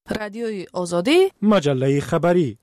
رادیوی آزادی، مجله خبری.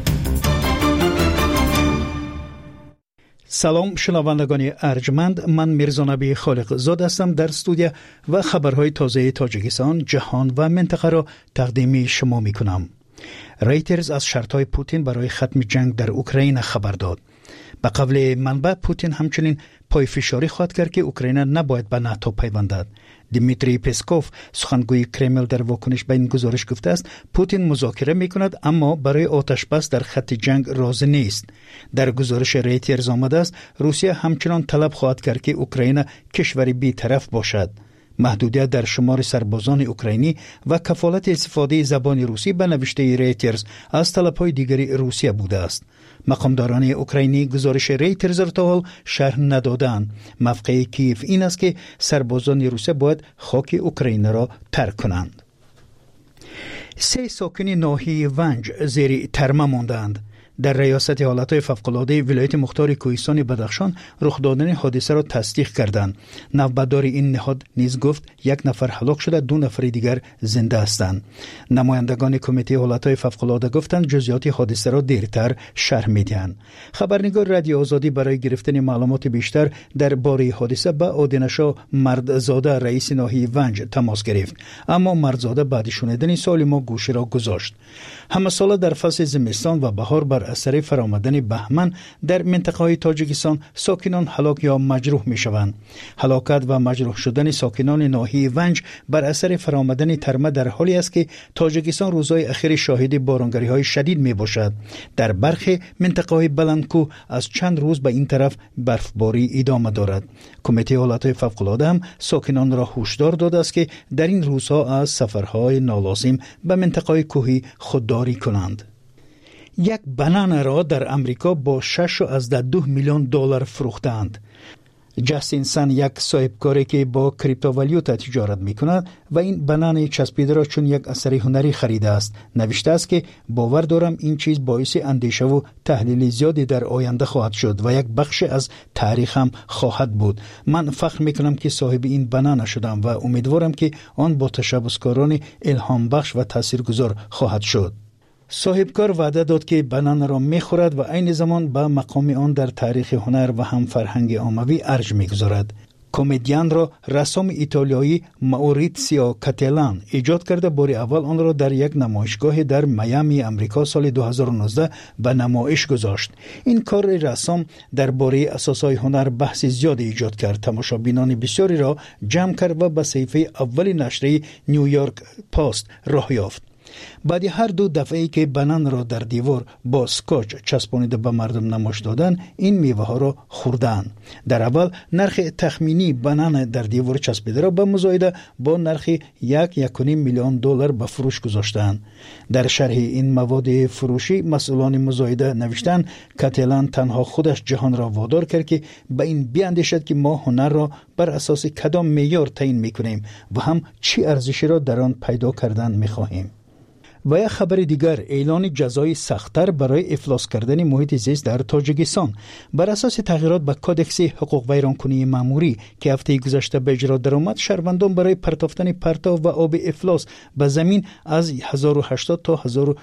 سلام شنوندگان ارجمند، من میرزا نبی خالق زاد هستم در استودیو و خبرهای تازه تاجیکستان، جهان و منطقه را تقدیم شما می کنم. رایترز از شرطهای پوتین برای ختم جنگ در اوکراین خبر داد. به قول منبع پوتین همچنین پای فشاری خواهد کرد که اوکراین نباید به ناتو پیوندد. دیمیتری پسکوف سخنگوی کرمل در واکنش به این گزارش گفته است پوتین مذاکره میکند اما برای آتش بس در خط جنگ راضی نیست. در گزارش رایترز آمده است روسیه همچنان طلب خواهد کرد که اوکراین کشوری بی‌طرف باشد. محدودیت در شمار سربازان اوکراینی و کفالت استفاده زبان روسی به نوشته رایترز از طلب‌های دیگری روسیه بوده است. مقامداران اوکراینی گزارش رایترز را تا حال شرح ندادند. موقع کیف این است که سربازان روسیه باید خاک اوکراین را ترک کنند. 3 ساکن ناحیه ونج زیر ترمه ماندند. در ریاست حالتهای فوق‌العاده ولایت مختار کوهستان بدخشان رخ دادن حادثه را تصدیق کردند. نوبتدار این نهاد نیز گفت 1 نفر هلاک شده، 2 نفر دیگر زنده هستند. نمایندگان کمیته حالتهای فوق‌العاده گفتند جزئیات حادثه را دیرتر شرح می‌دهند. خبرنگار رادیو آزادی برای گرفتن معلومات بیشتر درباره حادثه با آدینشا مردزاده رئیس ناحیه ونج تماس گرفت، اما مردزاده بعد شنیدن سوال ما گوشی را گذاشت. همه ساله در فصل زمستان و بهار بر اثر فرآمدن بهمن در منطقه‌های تاجیکستان ساکنان هلاک یا مجروح می‌شوند. هلاکت و مجروح شدن ساکنان ناحیه ونج بر اثر فرآمدن ترمه در حالی است که تاجیکستان روزهای اخیر شاهد بارانگری‌های شدید می‌باشد. در برخی منطقه‌های بلندکوه از چند روز به این طرف برفباری ادامه دارد. کمیته حالتهای فوق‌العاده هم ساکنان را هشدار داده است که در این روزها از سفرهای نالازم به منطقه‌های کوهی خودداری کنند. 1 بنان را در امریکا با 6.2 میلیون دلار فروختند. جاستین سن یک صاحبکاری که با کریپتووالیوتا تجارت میکند و این بنان چسبیده را چون یک اثر هنری خریده است. نوشته است که باور دارم این چیز باعث اندیشه و تحلیل زیادی در آینده خواهد شد و یک بخش از تاریخ هم خواهد بود. من فخر میکنم که صاحب این بنان شدم و امیدوارم که آن با تشبثکاران الهام بخش و تاثیرگذار خواهد شد. صاحبکار وعده داد که بنان را میخورد و عین زمان به مقام آن در تاریخ هنر و هم فرهنگ عاموی ارج میگذارد. کمدین را رسام ایتالیایی ماوریتسیو کاتلان ایجاد کرده. بار اول آن را در یک نمایشگاه در میامی امریکا سال 2019 به نمایش گذاشت. این کار رسام درباره اساسهای هنر بحث زیاد ایجاد کرد. تماشابینان بسیاری را جمع کرد و به صفحه اول نشریه نیویورک پست راه یافت. بعد هر 2 دفعه‌ای که بنان را در دیوار با سکوچ چسبانیده به مردم نمایش دادن این میوه ها را خوردن. در اول نرخ تخمینی بنان در دیوار چسبیده را به مزایده با نرخ 1.5 میلیون دلار به فروش گذاشتند. در شرح این مواد فروشی مسئولان مزایده نوشتند کاتلان تنها خودش جهان را وادار کرد که به این بیاندیشد که ما هنر را بر اساس کدام معیار تعیین میکنیم و هم چی ارزشی را در آن پیدا کردن میخواهیم. و یک خبر دیگر، اعلان جزای سخت‌تر برای افلاس کردن محیط زیست در تاجیکستان. بر اساس تغییرات به کدکس حقوق ویرانکنی ماموری که هفته گذشته به اجرا درآمد، شهروندان برای پرتافتن پرتو و آب افلاس به زمین از 1080 تا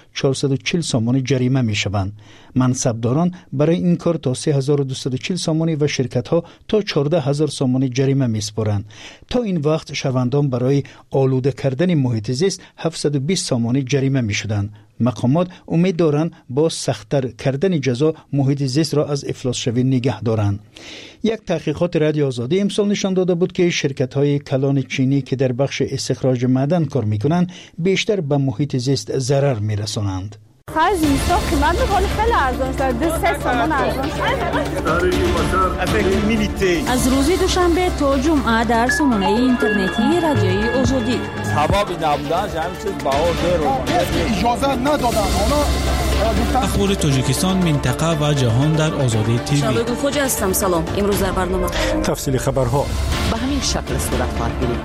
1440 سامان جریمه می‌شوند. منصبداران برای این کار تا 3240 سامان و شرکت‌ها تا 14000 سامان جریمه می‌سپارند. تا این وقت شهروندان برای آلوده کردن محیط زیست 720 سامان جریمه می‌شدند. مقامات امید دارند با سخت‌تر کردن جزا محیط زیست را از افلاس شوی نگه دارند. یک تحقیقات رادیو آزادی امسال نشان داده بود که شرکت‌های کلان چینی که در بخش استخراج معدن کار می‌کنند بیشتر به محیط زیست ضرر می‌رسانند. خرج نیستا قیمت می‌کنه خیلی ارزان شد. 2 سامان ارزان شد. از روز دوشنبه تا جمعه در سامانه اینترنتی رادیوی آزادی. سببی نبودنش همین چیز بها زیر اجازه ندادن. اخبار تاجیکستان، منطقه و جهان در آزادی تیوی. شبگو خوجا هستم. سلام. امروز در برنامه تفصیل خبرها به همین شکل صورت خواهد گرفت.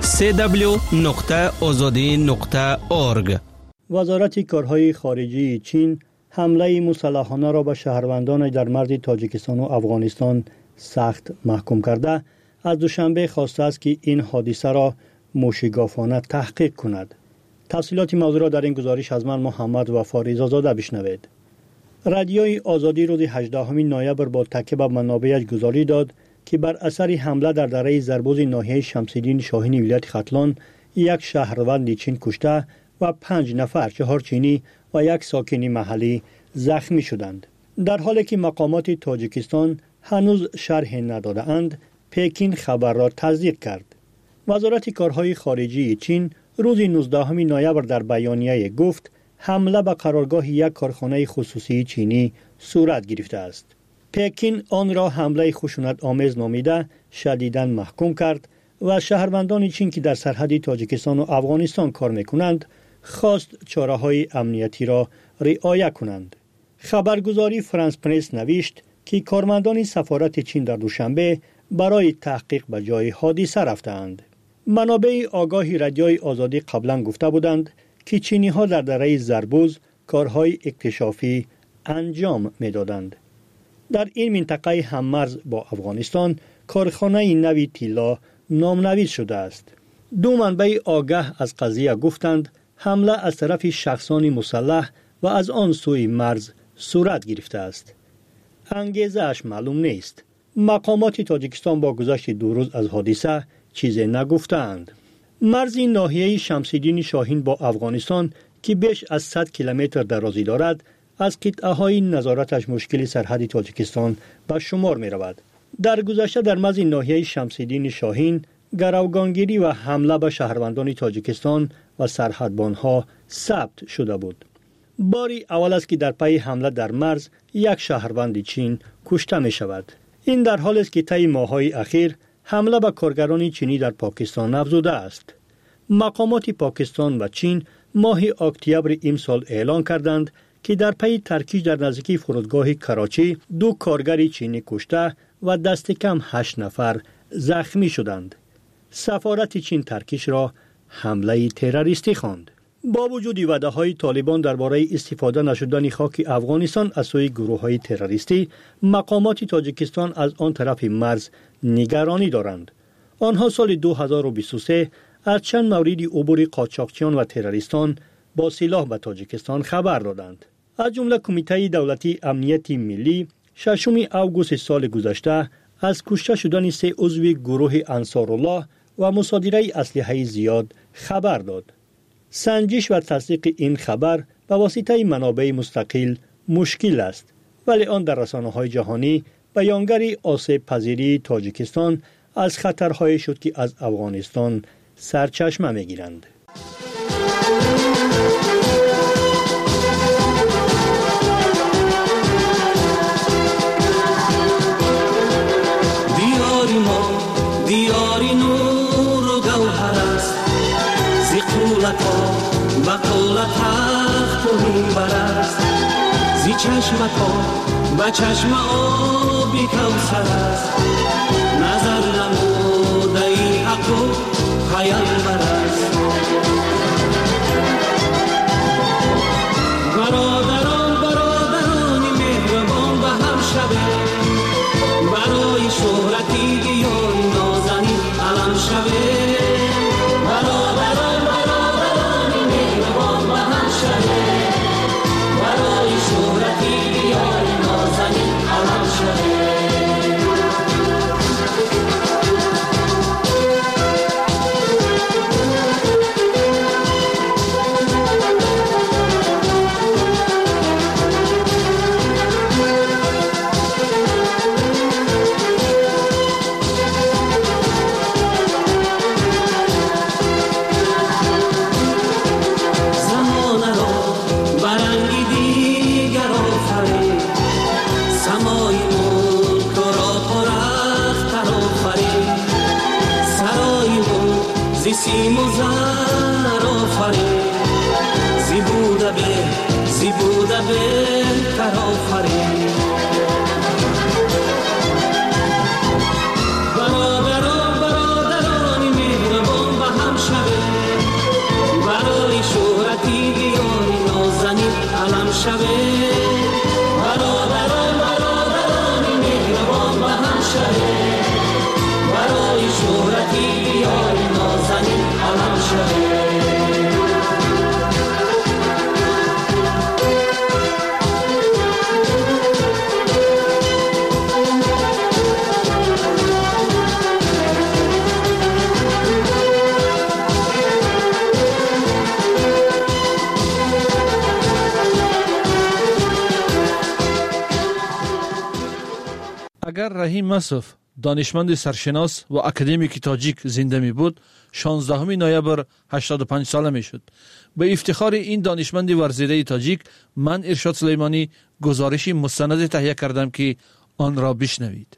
www.azadi.org. وزارت کارهای خارجی چین حمله مسلحانه را به شهروندان در مرز تاجیکستان و افغانستان سخت محکوم کرده از دوشنبه خواسته است که این حادثه را موشگافانه تحقیق کند. تفصیلات موضوع را در این گزارش از من محمد وفا رضازاده بشنوید. رادیوی آزادی روز 18 نوامبر با تکیه بر منابعش گزارش داد که بر اثر حمله در دره زربوز ناحیه شمس‌الدین شاهین ولایت ختلان یک شهروند چین کشته و 5 نفر 4 چینی و یک ساکن محلی زخمی شدند. در حالی که مقامات تاجیکستان هنوز شرح نداده‌اند، پکین خبر را تصدیق کرد. وزارت کارهای خارجه چین روز 19 نوامبر در بیانیه گفت حمله به قرارگاه یک کارخانه خصوصی چینی صورت گرفته است. پکین آن را حمله خشونت آمیز نامیده شدیداً محکوم کرد و شهروندان چین که در سرحد تاجیکستان و افغانستان کار می‌کنند خواست چاره‌های امنیتی را رعایت کنند. خبرگزاری فرانس پرس نوشت که کارمندان سفارت چین در دوشنبه برای تحقیق به جای حادثه رفتند. منابع آگاهی رادیوی آزادی قبلا گفته بودند که چینی‌ها در دره زربوز کارهای اکتشافی انجام می‌دادند. در این منطقه هممرز با افغانستان کارخانه نوی طلا نامنویس شده است. 2 منبع آگاه از قضیه گفتند حمله از طرف شخصان مسلح و از آن سوی مرز صورت گرفته است. انگیزه اش معلوم نیست. مقامات تاجیکستان با گذشت 2 روز از حادثه چیزی نگفتند. مرز ناحیه شمس‌الدین شاهین با افغانستان که بیش از 100 کیلومتر درازی دارد، از قطعه‌های نظارتش مشکل سرحد تاجیکستان به شمار می رود. در گذشته در مرز ناحیه شمس‌الدین شاهین گروگانگیری و حمله به شهروندان تاجیکستان و سرحدبانها ثبت شده بود. باری اول است که در پی حمله در مرز یک شهروند چین کشته می شود. این در حالی است که طی ماه‌های اخیر حمله به کارگران چینی در پاکستان افزوده است. مقامات پاکستان و چین ماه اکتبر امسال اعلان کردند که در پی ترکیش در نزدیکی فرودگاه کراچی 2 کارگر چینی کشته و دست کم 8 نفر زخمی شدند. سفارت چین ترکیش را حمله تروریستی خواند. با وجود وعده‌های طالبان درباره استفاده نشدن خاک افغانستان از سوی گروه‌های تروریستی، مقامات تاجیکستان از آن طرف مرز نگرانی دارند. آنها سال 2023 از چند مورد عبور قاچاقچیان و تروریستان با سلاح به تاجیکستان خبر دادند. از جمله کمیته دولتی امنیت ملی 6 آگوست سال گذشته از کشته شدن 3 عضو گروه انصارالله و مصادره اسلحه زیاد خبر داد. سنجش و تصدیق این خبر به واسطه منابع مستقل مشکل است، ولی آن در رسانه‌های جهانی بیانگر آسیب پذیری تاجیکستان از خطرهای شد که از افغانستان سرچشمه می‌گیرند. دیاری نور و گوهر است، زی قولتا بقول تخت و منبر است، زی چشمتا به چشم آبی کوثر است، نظر نموده ای حق و پیامبر است. برادران مهربان به هم شبه، برای شهرتی گیان نازنین علم شبه. برادران مهربان به هم شبه، برای شهرتی گیان نازنین علم شبه. سیم و زر آفرین، زی بوده بهتر آفرین. برادران مهربان به هم شبه، برای شهرتی بیاری نازنین علم شبه. برادران مهربان به هم شبه، برای شهرتی بیاری نازنین علم شبه. اگر رحیم مصف دانشمند سرشناس و اکادمیک تاجیک زنده می بود 16 نوامبر 85 ساله می شد. به افتخار این دانشمند ورزیده تاجیک من ارشاد سلیمانی گزارشی مستند تهیه کردم که آن را بشنوید.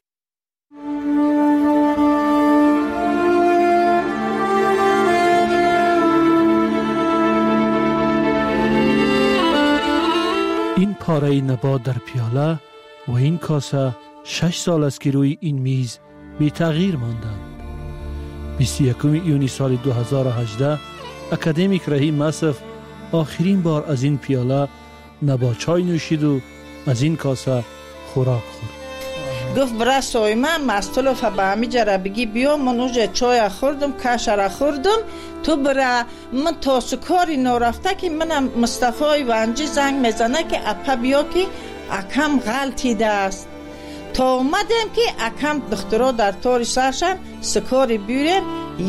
این پاره نبات در پیاله و این کاسه 6 سال است که روی این میز بی تغییر ماندند. 21 یونی سال 2018 اکادمیک رحیم مصف آخرین بار از این پیاله نبات چای نوشید و از این کاسه خوراک خورد. گفت برای سایمه مستلوف به همی جره بگی بیا من اوجه چای خوردم کشره خوردم تو برای من تا سکاری نرفته که منم مصطفی ونجی زنگ میزنه که اپا بیا که اکم غلطیده است تا اومدم که اکم دخترها در تاری سرشن سکاری بیرم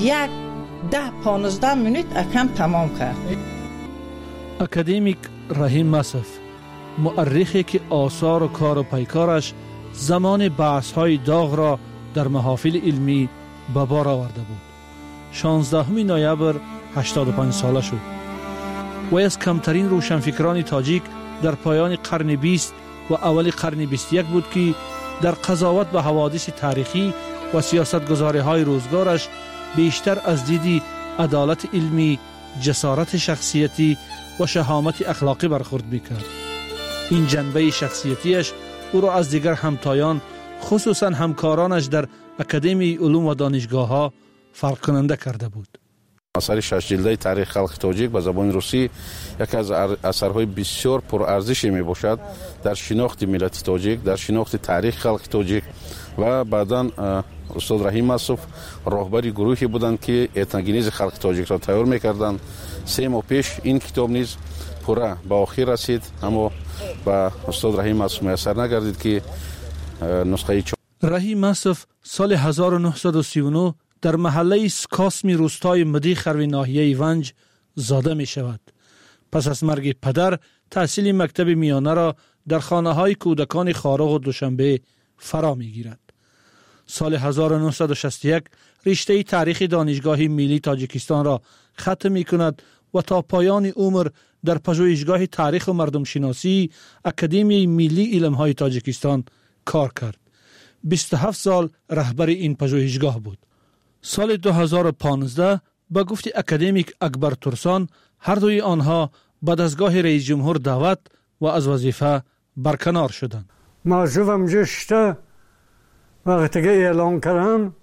10-15 منوت اکم تمام کرد. اکادمیک رحیم مصف مؤرخی که آثار و کار و پیکارش زمان بحث های داغ را در محافل علمی به بار آورده بود. 16 نوامبر 85 ساله شد. و از کمترین روشنفکران تاجیک در پایان قرن 20 و اول قرن 21 بود که در قضاوت به حوادث تاریخی و سیاستگزاری های روزگارش بیشتر از دیدی عدالت علمی، جسارت شخصیتی و شهامت اخلاقی برخورد میکرد. این جنبه شخصیتیش او را از دیگر همتایان خصوصا همکارانش در اکادمی علوم و دانشگاه ها فرق کننده کرده بود. اثر 6 جلده تاریخ خلق تاجیک به زبان روسی یکی از اثرهای بسیار پرارزشی می باشد در شناخت ملت تاجیک، در شناخت تاریخ خلق تاجیک و بعداً استاد رحیم مصف راهبر گروهی بودند که اتنوگنیز خلق تاجیک را تیار می‌کردند. 3 ماه پیش این کتاب نیز پورا به آخر رسید، اما با استاد رحیم مصف میسر نگردید که نسخه رحیم مصف سال 1939 در محله سکاسمی روستای مدی خروی ناحیه ونج زاده می شود. پس از مرگ پدر تحصیل مکتب میانه را در خانه های کودکان خارق و دوشنبه فرا می گیرد. سال 1961 رشته تاریخ دانشگاه ملی تاجیکستان را ختم می کند و تا پایان عمر در پژوهشگاه تاریخ و مردم شناسی اکادمی ملی علم های تاجیکستان کار کرد. 27 سال رهبر این پژوهشگاه بود. سال 2015 با گفت اکادمیک اکبر ترسان هر دوی آنها به دستگاه رئیس جمهور دعوت و از وظیفه برکنار شدند. موضوعم جشته وقتی که اعلام کردن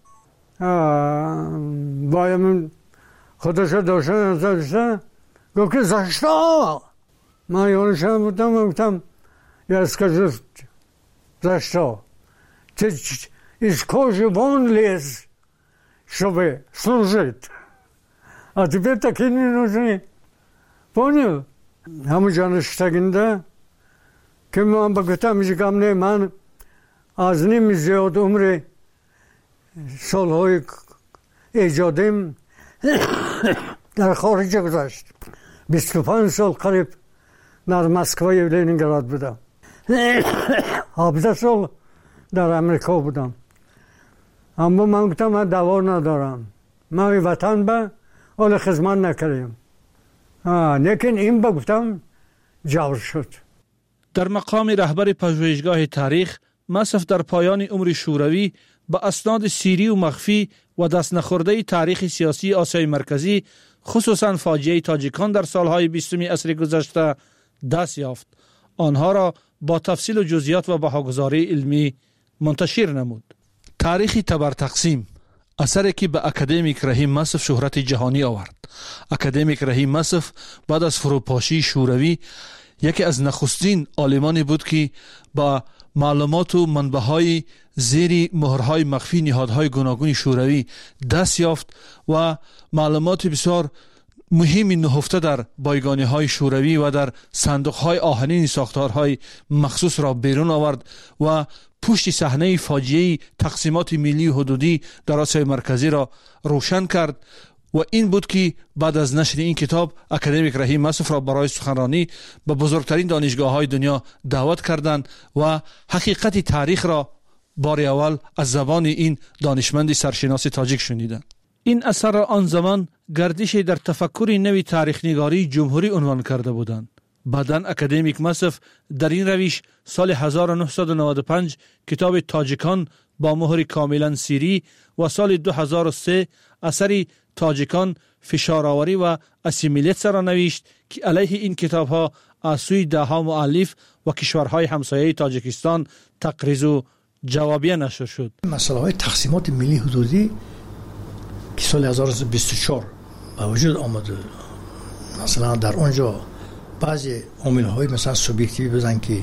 باید خودش داشته گفت که زشتا من یادشم بودم گفتم یا اسکا زشتا из кожи вон лез, чтобы служить. А теперь такие не нужны. Понял? همون جانشتگنده که من بگفتم میگم نه من از نیم زیاد عمر سالهای ایجادیم در خارج گذشت. 25 سال قریب در مسکو و لنینگراد بودم. 17 سال در امریکا بودم. اما من گفتم من دوا ندارم. من وطن به اول خدمت نکردم. لیکن این بگفتم جور شد. در مقام رهبر پژوهشگاه تاریخ مصف در پایان عمر شوروی با اسناد سیری و مخفی و دست نخورده تاریخ سیاسی آسیای مرکزی خصوصا فاجعه تاجیکان در سالهای 20 عصر گذشته دست یافت. آنها را با تفصیل و جزئیات و بهاگذاری علمی منتشر نمود. تاریخ تبر تقسیم اثری که به اکادمیک رحیم مصف شهرت جهانی آورد. اکادمیک رحیم مصف بعد از فروپاشی شوروی یکی از نخستین عالمانی بود که با معلومات و منبع‌های زیر مهرهای مخفی نهادهای گوناگون شوروی دست یافت و معلومات بسیار مهمی نهفته در بایگانی‌های شوروی و در صندوق‌های آهنین ساختارهای مخصوص را بیرون آورد و پشت صحنه فاجعه تقسیمات ملی و حدودی در آسیای مرکزی را روشن کرد و این بود که بعد از نشر این کتاب اکادمیک رحیم مصف را برای سخنرانی به بزرگترین دانشگاه‌های دنیا دعوت کردند و حقیقت تاریخ را بار اول از زبان این دانشمند سرشناس تاجیک شنیدند. این اثر را آن زمان گردش در تفکر نوی تاریخ نگاری جمهوری عنوان کرده بودند. بعداً اکادمیک مصف در این روش سال 1995 کتاب تاجیکان با مهر کاملا سیری و سال 2003 اثر تاجیکان فشارآوری و اسیمیلیت را نوشت که علیه این کتاب ها از سوی دهها مؤلف و کشورهای همسایه تاجیکستان تقریض و جوابیه نشر شد. مسئله های تقسیمات ملی حدودی که سال 2024 با وجود آمده، مثلا در اونجا بعضی عامل های مثلا سوبیکتیوی بودن که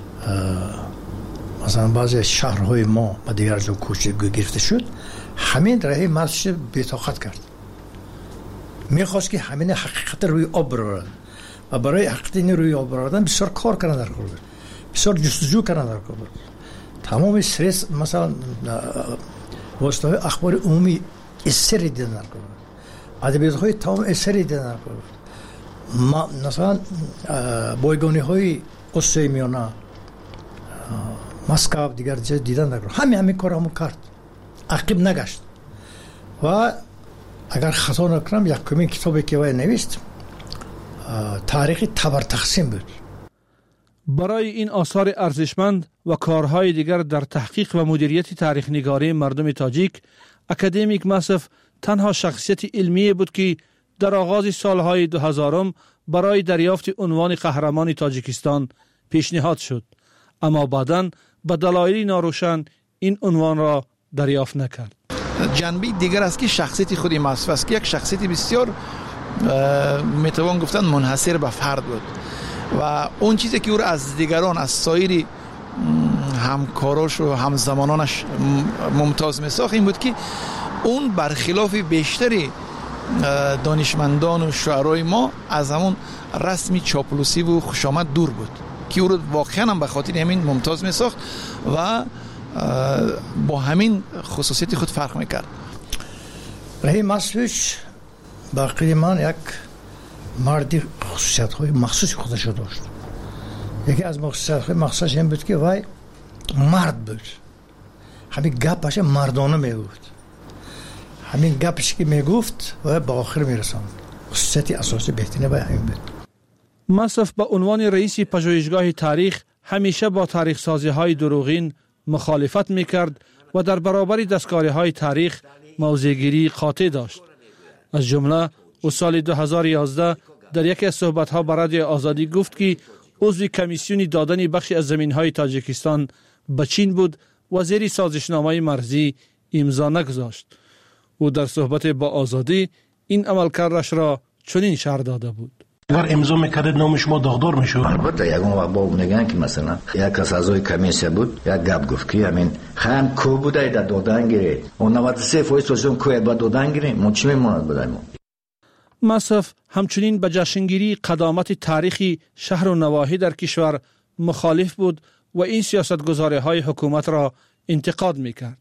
مثلا بعضی شهرهای ما به دیگر جا کوچه گرفته شد، همین راه مرزش بی‌طاقت کرد. میخواست که همین حقیقت روی آب برارن و برای حقیقت روی آب برادن بسیار کار کردن در کار بود، بسیار جستجو کردن در کار بود. تمام استرس مثلا واسطه اخبار عمومی اثری دیدن در کار بود، ادبیات های تمام اثری دیدن در کار بود. ما مثلا بایگانی های قصه میانه مسکو دیگر جای دیدن در کار، همین کارمو کرد، عقب نگشت. و اگر خطا نکنم یکمین کتابی که وی نوشت تاریخ تبر تقسیم بود. برای این آثار ارزشمند و کارهای دیگر در تحقیق و مدیریت تاریخ نگاری مردم تاجیک، اکادمیک مصف تنها شخصیت علمی بود که در آغاز سالهای 2000 برای دریافت عنوان قهرمان تاجیکستان پیشنهاد شد، اما بعداً به دلایلی ناروشن این عنوان را دریافت نکرد. جنبه دیگر است که شخصیت خود مصف است که یک شخصیت بسیار میتوان گفتن منحصر به فرد بود و اون چیزی که او را از دیگران، از سایر همکاراش و همزمانانش ممتاز میساخت این بود که اون برخلاف بیشتری دانشمندان و شاعرای ما از همون رسمی چاپلوسی و خوشامد دور بود که او را واقعا هم به خاطر همین ممتاز میساخت و با همین خصوصیت خود فرق میکرد. رهی مصفش باقی من یک مردی خصوصیت های مخصوص خودش داشت. یکی از خصوصیت های مخصوصش این بود که وای مرد بود، همین گپش مردانه میگفت، همین گپش که میگفت و به آخر میرساند. خصوصیت اساسی بهترین وای همین بود. مصف به عنوان رئیس پژوهشگاه تاریخ همیشه با تاریخ سازی های دروغین مخالفت میکرد و در برابر دستکاری های تاریخ موضع‌گیری قاطع داشت. از جمله او سال 2011 در یکی از صحبت‌ها با رادیو آزادی گفت که عضو کمیسیون دادن بخشی از زمین‌های تاجیکستان به چین بود و زیر سازشنامه مرزی امضا نگذاشت. او در صحبت با آزادی این عملکردش را چنین شرح داده بود: اگر امضا میکردید نام شما داغدار میشد. البته یگان وقت با میگن که مثلا یک از اعضای کمیسیون بود، یک گپ گفت که همین خان کو بوده در دادن گیرید، اون 93% توشون کوی با دادن گیرید، ما چی میموند بدیم. مصف همچنین به جشنگیری قدامت تاریخی شهر و نواحی در کشور مخالف بود و این سیاستگزاری‌های حکومت را انتقاد میکرد.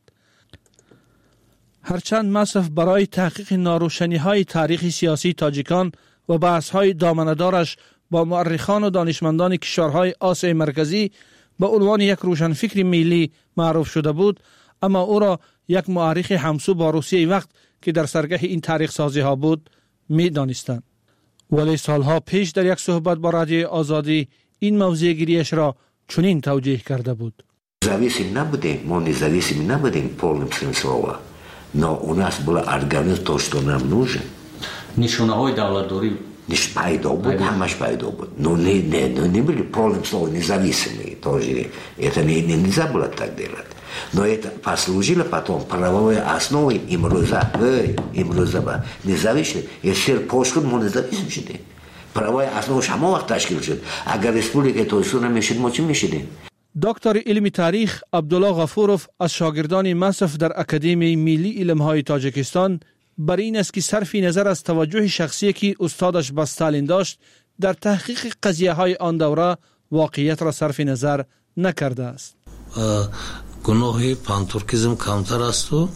هرچند مصف برای تحقیق ناروشنی‌های تاریخ سیاسی تاجیکان و بحث‌های دامنه‌دارش با مورخان و دانشمندان کشورهای آسیای مرکزی به عنوان یک روشنفکر ملی معروف شده بود، اما او را یک مورخ همسو با روسیه وقت که در سرگه این تاریخ سازی ها بود می دانستند. ولی سالها پیش در یک صحبت با رادیو آزادی این موضوع گیریش را چنین توجیه کرده بود: Зависим набудем, мы независимы набудем полным смыслом, но у нас был организм то, что нам нужен. نشونه‌های دولتداری Nicht пайда بود, همش пайда بود. Но не были полным словом независимые тоже. Это нельзя было так делать. Но это послужило потом правовой основой имруза ба независимость. Если пошкод мы независим шدیم. правовая основа همون وقت تشکیل شد. اگر республика توسعه نمیشد ما چی میشدیم؟ دکتر علم تاریخ عبدالله غفوروف از شاگردان مصف در اکادمی ملی علم‌های تاجیکستان بر این است که صرف نظر از توجه شخصی که استادش به استالین داشت در تحقیق قضیه‌های آن دوره واقعیت را صرف نظر نکرده است. گناه پانتورکیزم کمتر است و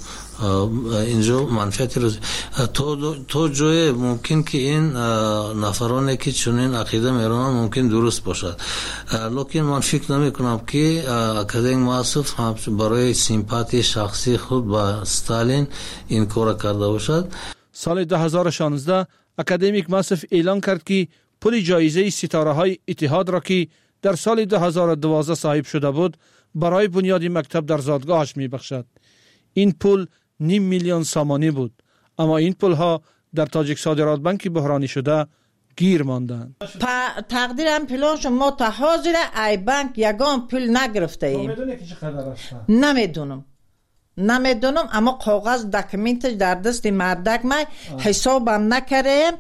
اینجا منفعت روزی تو جای ممکن که این نفرانی که چنین عقیده میرونن ممکن درست باشد، لیکن من فکر نمی کنم که اکادمیک ماسف برای سیمپاتی شخصی خود با ستالین این کار کرده باشد. سال 2016 اکادمیک ماسف اعلان کرد که پول جایزه ستاره های اتحاد را که در سال 2012 صاحب شده بود برای بنیاد مکتب در زادگاهش می بخشد. این پول 500,000 سامانی بود، اما این پول ها در تاجیک صادرات بانک بحرانی شده گیر ماندند. تقدیرم پولش ما تا حاضر ای بانک یگان پول نگرفته ایم. میدونی که چقدر است؟ نمیدونم اما کاغذ داکیومنتش در دست مردک ما حسابم نکردیم.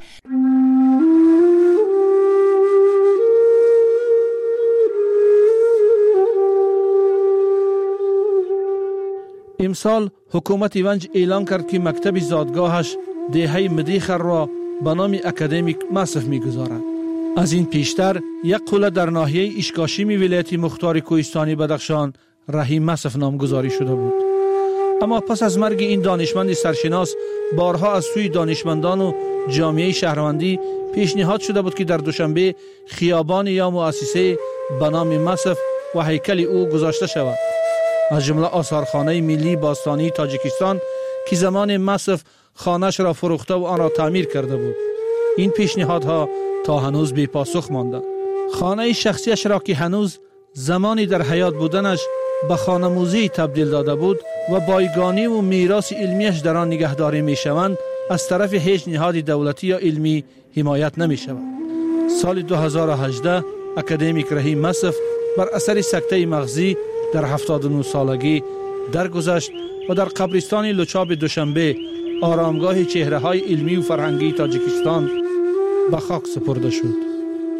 امسال حکومت ونج اعلان کرد که مکتب زادگاهش دهه مدیخر را به نام اکادمیک ماسف می‌گذارد. از این پیشتر یک قله در ناحیه اشکاشیمی ولایت مختار کوهستانی بدخشان رحیم ماسف نامگذاری شده بود. اما پس از مرگ این دانشمند سرشناس بارها از سوی دانشمندان و جامعه شهروندی پیشنهاد شده بود که در دوشنبه خیابان یا مؤسسه به نام ماسف و هیکل او گذاشته شود. از جمله آثارخانه ملی باستانی تاجیکستان که زمان ماسف خانه‌اش را فروخته و آن را تعمیر کرده بود. این پیشنهادها تا هنوز بی پاسخ مانده. خانه شخصیش را که هنوز زمانی در حیات بودنش به خانه موزی تبدیل داده بود و بایگانی و میراث علمیش در آن نگهداری می شوند، از طرف هیچ نهاد دولتی یا علمی حمایت نمی شود. سال 2018 اکادمیک رحیم ماسف بر اثر سکته مغزی در 79 سالگی درگذشت و در قبرستان لوچاب دوشنبه آرامگاه چهره‌های علمی و فرهنگی تاجیکستان به خاک سپرده شد.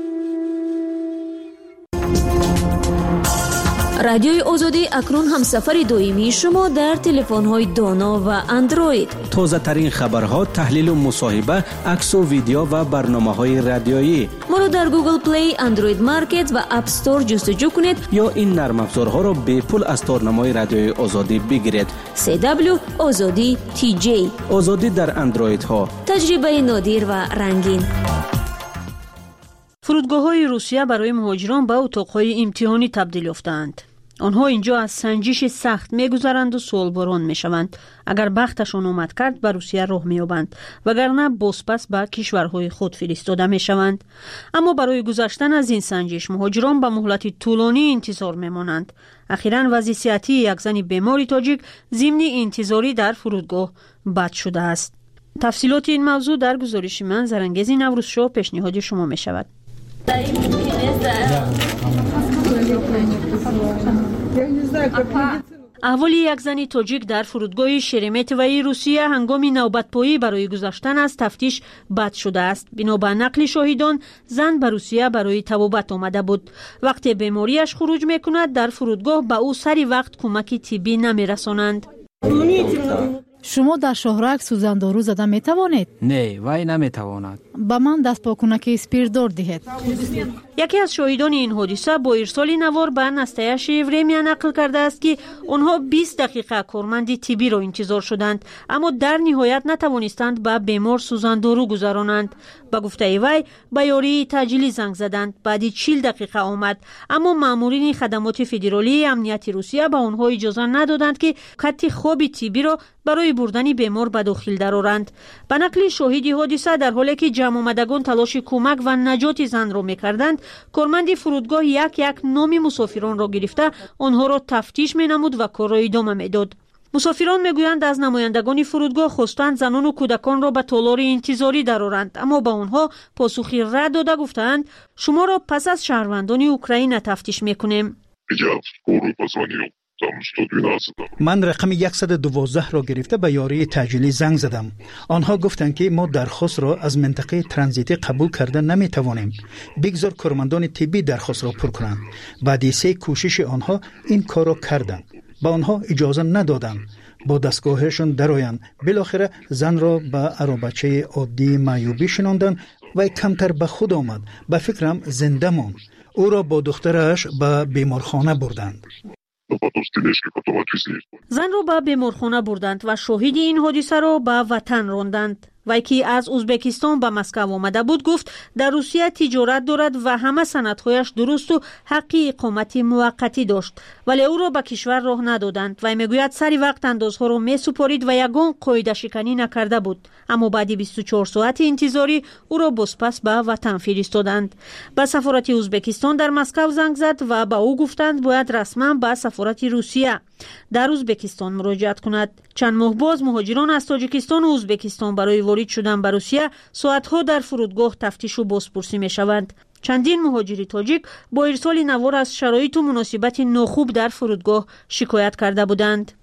رادیوی آزادی اکنون همسفر دائمی شما در تلفن‌های دانا و اندروید. تازه ترین خبرها، تحلیل و مصاحبه، عکس و ویدیو و برنامه‌های رادیویی. ما را در گوگل پلی، اندروید مارکت و اپ استور جستجو کنید یا این نرم افزارها را به پول از تارنمای رادیوی آزادی بگیرید. CW آزادی TJ. آزادی در اندروید ها. تجربه نادر و رنگین. فرودگاه‌های روسیه برای مهاجران به اتاق‌های امتحانی تبدیل یافتند. آنها اینجا از سنجش سخت می‌گذرند و سوالباران می‌شوند. اگر بختشان آمد کرد به روسیه راه می‌یابند، وگرنه بازپس به کشورهای خود فرستاده می‌شوند. اما برای گذشتن از این سنجش مهاجران به مهلت طولانی انتظار می‌مانند. اخیراً وضع صحتی یک زن بیمار تاجیک ضمن انتظاری در فرودگاه بد شده است. تفصیلات این موضوع در گزارش من زرنگز نوروزشو پیشنهاد شما می‌شود. احوال یک زن تاجیک در فرودگاه شرمتوی روسیه هنگام نوبت‌پایی برای گذشتن از تفتیش بد شده است. بنا به نقل شاهدان زن به روسیه برای طبابت آمده بود. وقتی بیماریش خروج میکند در فرودگاه به او سری وقت کمک طبی نمیرسانند. شما در شهرک سوزندارو زده می توانید؟ نه، وای نمی تواند. با من دست پاکونک اسپیردار دهید. یکی از شاهدان این حادثه با ارسال نوار به نستایش ورمیا نقل کرده است که آنها 20 دقیقه کارمند طبی را انتظار شدند، اما در نهایت نتوانستند به بیمار سوزندارو گذرانند. با گفته وی به یاری تجلی زنگ زدند. بعد 40 دقیقه آمد، اما مامورین خدمات فدرالی امنیت روسیه به آنها اجازه ندادند که خط خواب طبی را برای بردن بیمار به داخل درآورند. به نقل شاهد حادثه در حالی که جمع آمدگان تلاش کمک و نجات زن را می‌کردند، کارمند فرودگاه یک نام مسافران را گرفته آنها را تفتیش می‌نمود و کار را ادامه می‌داد. مسافران میگویند از نمایندگان فرودگاه خواستند زنان و کودکان را به تالار انتظاری درآورند، اما به آنها پاسخی رد داده گفتند شما را پس از شهروندان اوکراین تفتیش می‌کنیم. من رقم 112 را گرفته به یاری تجلی زنگ زدم. آنها گفتند که ما درخواست را از منطقه ترانزیتی قبول کرده نمی توانیم. بگذار کارمندان طبی درخواست را پر کنند. بعد 3 کوشش آنها این کار را کردند. با آنها اجازه ندادند با دستگاهشون درآیند. بالاخره زن را به عربچه عادی معیوبی شناندند و کمتر به خود آمد. به فکرم زنده ماند. او را با دخترش به بیمارخانه بردند. زن را به بیمارخانه بردند و شاهد این حادثه را به وطن راندند. وی که از ازبکستان به مسکو آمده بود گفت در روسیه تجارت دارد و همه سندهایش درست و حق اقامت موقتی داشت، ولی او را به کشور راه ندادند. وی میگوید سری وقت اندازها را می سپارید و یگان قاعده شکنی نکرده بود، اما بعد 24 ساعت انتظاری او را بازپس به وطن فرستادند. به سفارت ازبکستان در مسکو زنگ زد و به او گفتند باید رسما به سفارت روسیه در ازبکستان مراجعت کند. چند ماه باز مهاجران از تاجیکستان و ازبکستان برای وارد شدن به روسیه ساعتها در فرودگاه تفتیش و بازپرسی می شوند. چندین مهاجر تاجیک با ارسال نوار از شرایط و مناسبت ناخوب در فرودگاه شکایت کرده بودند.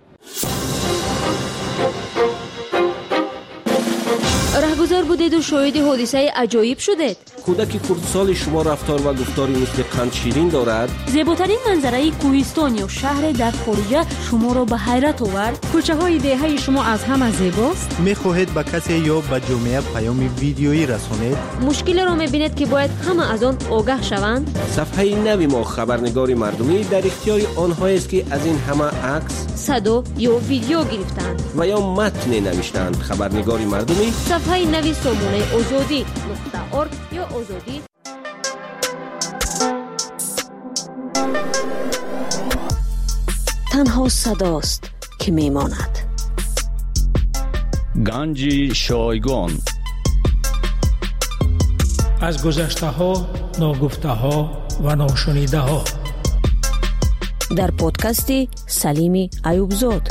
رهگذر بودید و شاهد حادثه عجایب شدید. کودک کردسال شما رفتار و گفتاری مثل قند شیرین دارد. زیباترین منظره کوهستان یا شهر در خارج شما را به حیرت آورد. کوچه های دهه شما از همه زیباست. میخواهید به کسی یا به جامعه پیام ویدیویی رسانید؟ مشکل را میبینید که باید همه از آن آگاه شوند. صفحه نوی ما خبرنگاری مردمی در اختیار آنهایی است که از این همه عکس، صدا یا ویدیو گرفتند و یا متن نوشتند. خبرنگاری مردمی صفحه نوی سامانه آزادی.org یا آزادی. تنها صداست که میماند. گنج شایگان. از گذشته ها، ناگفته ها و ناشنیده ها در پادکست سلیم ایوبزاد.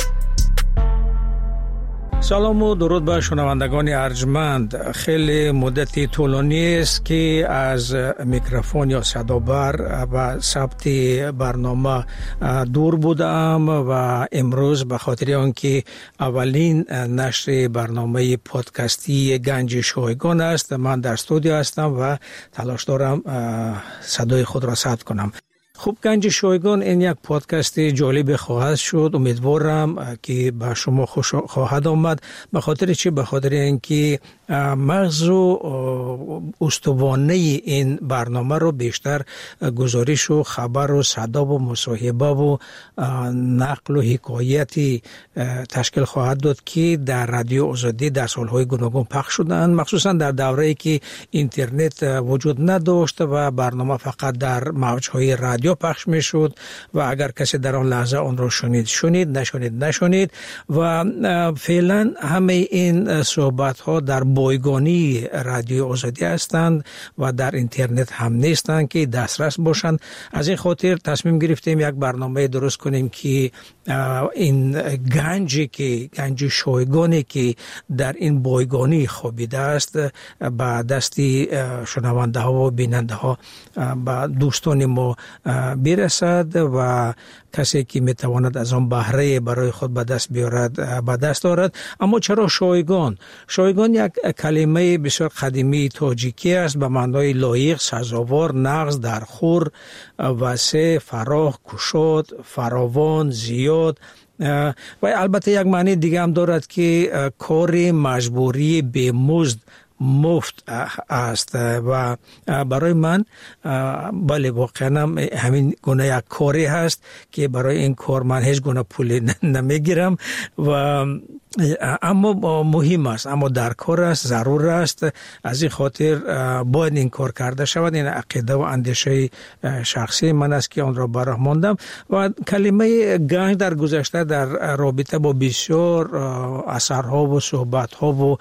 سلام و درود به شنوندگان ارجمند. خیلی مدتی طولانی است که از میکروفون یا صدابر و ثبت برنامه دور بودم و امروز به خاطر آنکه اولین نشر برنامه پادکستی گنج شایگان است، من در استودیو هستم و تلاش دارم صدای خود را ثبت کنم. خوب، گنج شایگان این یک پادکست جالب خواهد شد. امیدوارم که به شما خوش خواهد آمد. به خاطر چی؟ به خاطر اینکه مغز و استوانه این برنامه رو بیشتر گزارش و خبر و صدا و مصاحبه و نقل و حکایتی تشکیل خواهد داد که در رادیو آزادی در سالهای گوناگون پخش شدند، مخصوصا در دوره‌ای که اینترنت وجود نداشت و برنامه فقط در موج‌های رادیو پخش میشد و اگر کسی در آن لحظه آن را شنید، نشنید و فعلا همه این صحبت ها در بایگانی رادیو آزادی هستند و در اینترنت هم نیستند که دسترس باشند. از این خاطر تصمیم گرفتیم یک برنامه درست کنیم که این گنج شایگانی که در این بایگانی خوابیده است به دستی شنونده ها و بیننده ها به دوستان ما برسد و کسی که میتواند از آن بهره برای خود به دست دارد. اما چرا شایگان؟ شایگان یک کلمه بسیار قدیمی تاجیکی است به معنای لایق، سزاوار، نغز، درخور، وسع، فراخ، گشاد، فراوان، زیاد و البته یک معنی دیگه هم دارد که کار مجبوری بی‌مزد مفت است و برای من بله واقعا همین گونه یک کاری هست که برای این کار من هیچ گونه پول نمیگیرم و اما مهم است، اما در کار است، ضرور است. از این خاطر باید این کار کرده شود. این عقیده و اندیشه شخصی من است که آن را براه ماندم و کلمه گنج در گذشته در رابطه با بسیار اثرها و صحبتها و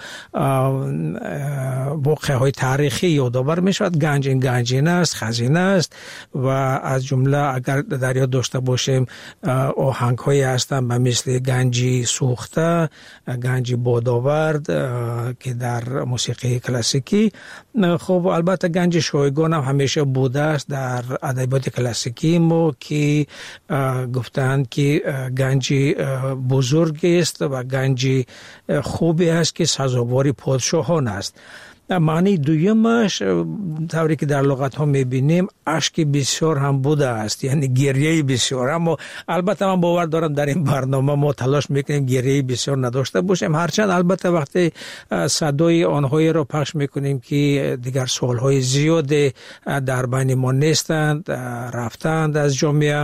واقعه های تاریخی یادآور می شود. گنج این گنجینه است، خزینه است و از جمله اگر در یاد داشته باشیم آهنگ هایی هستند به مثل گنجی سوخته، گنجی بادآورد که در موسیقی کلاسیکی. خب البته گنج شایگان هم همیشه بوده است در ادبیات کلاسیکی ما که گفتند که گنجی بزرگی است و گنجی خوبی است که سزاوار پادشاهان است. معنی دویمش طوری که در لغت ها میبینیم اشک بسیار هم بوده است، یعنی گریه بسیار. اما البته من باور دارم در این برنامه ما تلاش میکنیم گریه بسیار نداشته باشیم، هرچند البته وقتی صدای آنهایی را پخش میکنیم که دیگر سالهای زیاد در بین ما نیستند، رفتند از جامعه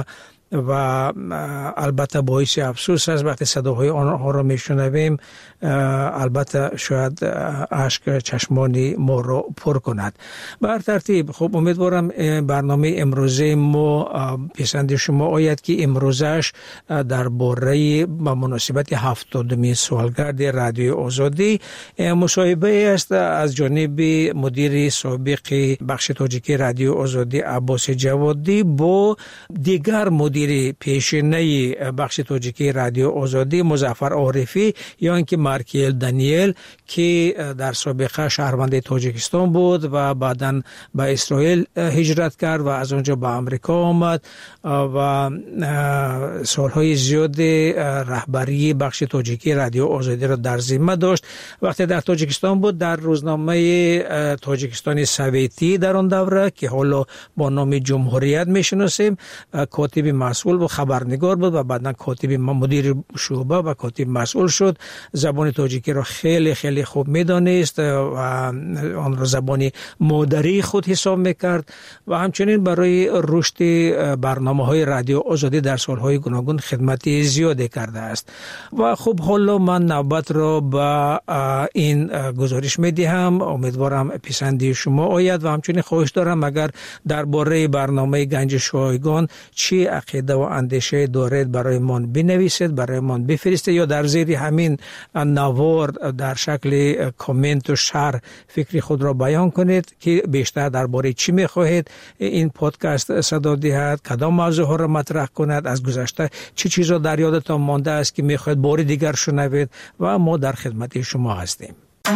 و البته باعث افسوس است وقتی صداهای آنها را میشنویم، البته شاید اشک چشمان ما را پر کند. به هر ترتیب خب امیدوارم برنامه امروزه ما پسند شما آید که امروزش درباره با مناسبت 70مین سالگرد رادیوی آزادی مصاحبه است از جانب مدیر سابق بخش تاجیکی رادیو آزادی عباس جوادی با دیگر مدیر پیشینه بخش تاجیکی رادیو آزادی مظفر عارفی یا اینکه مارکیل دانیل که در سابقه شهروند تاجیکستان بود و بعداً به اسرائیل هجرت کرد و از اونجا به آمریکا آمد و سالهای زیاد رهبری بخش تاجیکی رادیو آزادی را در ذمه داشت. وقتی در تاجیکستان بود در روزنامه تاجیکستان سویتی در آن دوره که حالا با نام جمهوریت میشناسیم کاتب مسئول و خبرنگار بود و بعداً کاتب مدیر شعبه و کاتب مسئول شد. زبان تاجیکی را خیلی خیلی خوب میدانست و آن را زبان مادری خود حساب میکرد و همچنین برای رشد برنامه‌های رادیو آزادی در سالهای گوناگون خدمت زیادی کرده است. و خب حالا من نوبت را به این گزارش میدهم، امیدوارم پسندی شما آید و همچنین خواهش دارم اگر درباره برنامه گنج شایگان چی عقیده و اندیشه دارید برای من بنویسید، برای من بفرستید یا در زیر همین نوار در شکل کامنت و شرح فکری خود را بیان کنید که بیشتر درباره چی میخواهید این پادکست صدا دهد، کدام موضوع ها را مطرح کند، از گذشته چه چیزا در یادتان مانده است که میخواهید بار دیگر شنوید و ما در خدمت شما هستیم.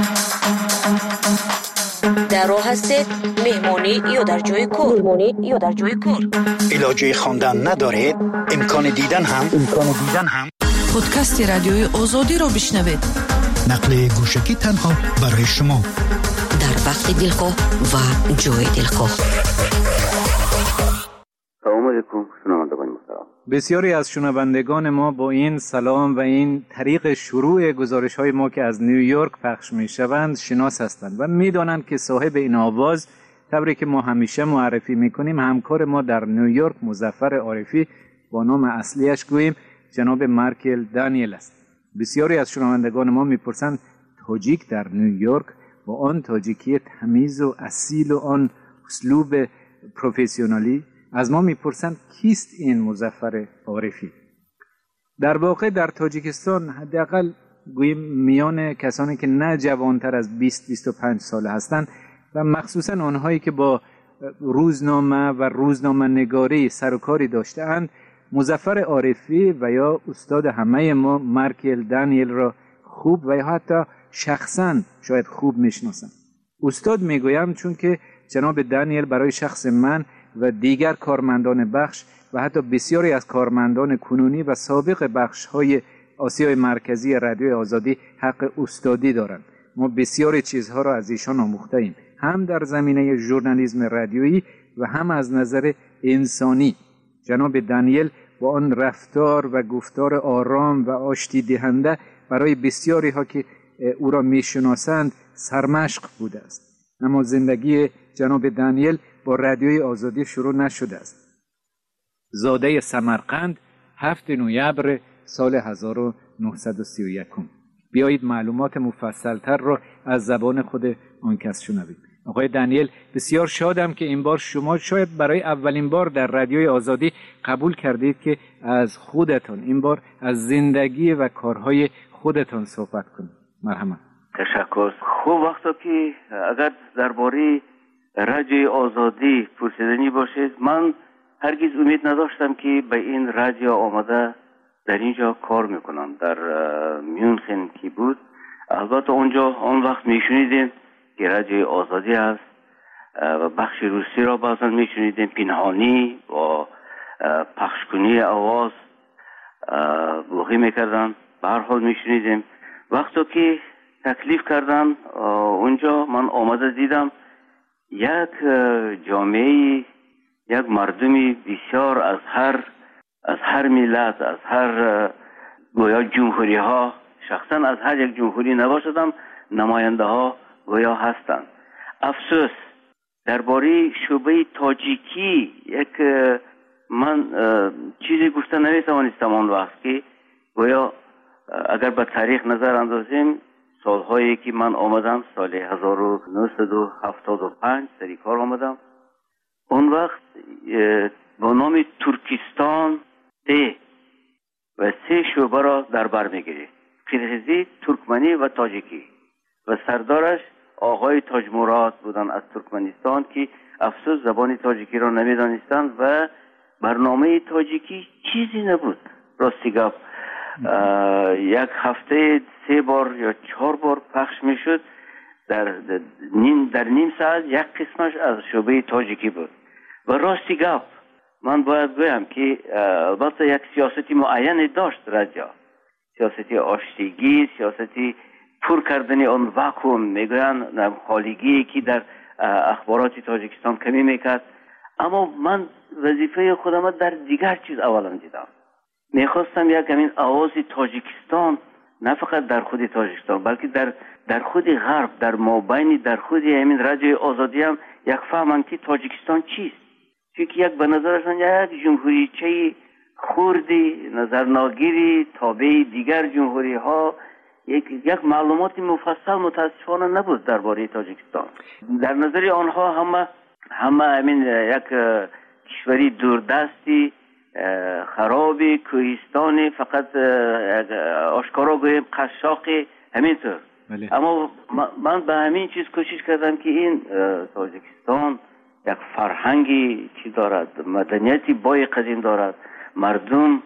در راه هستید مهمانی یا در جای کار علاجه خواندن ندارید، امکان دیدن هم پادکست رادیوی آزادی را بشنوید. نقل گوشکی تنها برای شما در وقت دلخواه و جای دلخواه. سلام علیکم شنوندگان محترم. بسیاری از شنوندگان ما با این سلام و این طریق شروع گزارش‌های ما که از نیویورک پخش می‌شوند شناس هستند و می‌دانند که صاحب این آواز طوری که ما همیشه معرفی می‌کنیم همکار ما در نیویورک مظفر عارفی با نام اصلیش گوییم جناب مارکیل دانیل است. بسیاری از شنوندگان ما می‌پرسند تاجیک در نیویورک با آن تاجیکی تمیز و اصیل و آن اسلوب پروفسیونالی از ما میپرسند کیست این مظفر عارفی؟ در واقع در تاجیکستان حداقل گوییم میان کسانی که نه جوانتر از 20-25 ساله هستند و مخصوصا آنهایی که با روزنامه و روزنامه نگاری سر و کاری داشته‌اند مظفر عارفی و یا استاد همه ما مارکیل دانیل را خوب و یا حتی شخصا شاید خوب میشناسند. استاد میگویم چون که جناب دانیل برای شخص من و دیگر کارمندان بخش و حتی بسیاری از کارمندان کنونی و سابق بخش‌های آسیای مرکزی رادیوی آزادی حق استادی دارند. ما بسیاری چیزها را از ایشان آموخته‌ایم، هم در زمینه ژورنالیسم رادیویی و هم از نظر انسانی. جناب دانیل با آن رفتار و گفتار آرام و آشتی دهنده برای بسیاری ها که او را میشناسند سرمشق بوده است. اما زندگی جناب دانیل با رادیوی آزادی شروع نشده است. زاده سمرقند 7 نوامبر سال 1931. بیایید معلومات مفصلتر را از زبان خود آن کس شنویم. آقای دانیل، بسیار شادم که این بار شما شاید برای اولین بار در رادیوی آزادی قبول کردید که از خودتان این بار از زندگی و کارهای خودتان صحبت کنید. مرحبا. تشکر. خوب وقتا که اگر درباره رادیوی آزادی پرسیدنی باشید، من هرگز امید نداشتم که به این رادیو آمده در اینجا کار میکنم. در میونخن که بود، البته اونجا آن وقت میشنیدیم که رادیوی آزادی است و بخش روسی را بعضا میشنیدیم پنهانی و پخشکنی آواز بوغی میکردن. به هر حال میشنیدیم. وقتی که تکلیف کردن اونجا من آمده دیدم یک جامعه، یک مردمی بسیار از هر ملت، از هر گویا جمهوری ها، شخصا از هر یک جمهوری نباشدم، نماینده ها گویا هستند. افسوس درباره شعبه تاجیکی یک من چیزی گفته نمیتوانستم آن وقت که گویا اگر به تاریخ نظر اندازیم سالهایی که من آمدم سال 1975 سری کار آمدم، اون وقت با نام ترکستان و 3 شعبه را در بر میگیرید: قرغیزی، ترکمنی و تاجیکی، و سردارش آقای تاج مراد بودن از ترکمنستان که افسوس زبان تاجیکی را نمیدانستند و برنامه تاجیکی چیزی نبود. راستی گپ یک هفته 3 بار یا 4 بار پخش میشد. در نیم ساعت یک قسمش از شعبه تاجیکی بود. و راستی گپ من باید بگم که البته یک سیاستی معینی داشت رادیو، سیاستی آشتیگی، سیاستی پر کردن آن واکوم، میگویند خالیگی که در اخبارات تاجیکستان کمی میکرد. اما من وظیفه خودم در دیگر چیز اولا دیدم. میخواستم یک همین آواز تاجیکستان نه فقط در خود تاجیکستان بلکه در خود غرب، در مابین در خود همین رادیوی آزادی هم یک فهمن که تاجیکستان چیست. چون یک به نظرشان یک جمهوریچه خوردی نظرناگیری تابع دیگر جمهوری ها، یک معلومات مفصل متاسفانه نبود درباره تاجیکستان. در نظر آنها همه همین یک کشوری دوردستی خرابی کوهستانی، فقط آشکارا گویم قشاقی همینطور. اما من به همین چیز کوشش کردم که این تاجیکستان یک فرهنگی چی دارد، مدنیتی بای قدیم دارد، مردم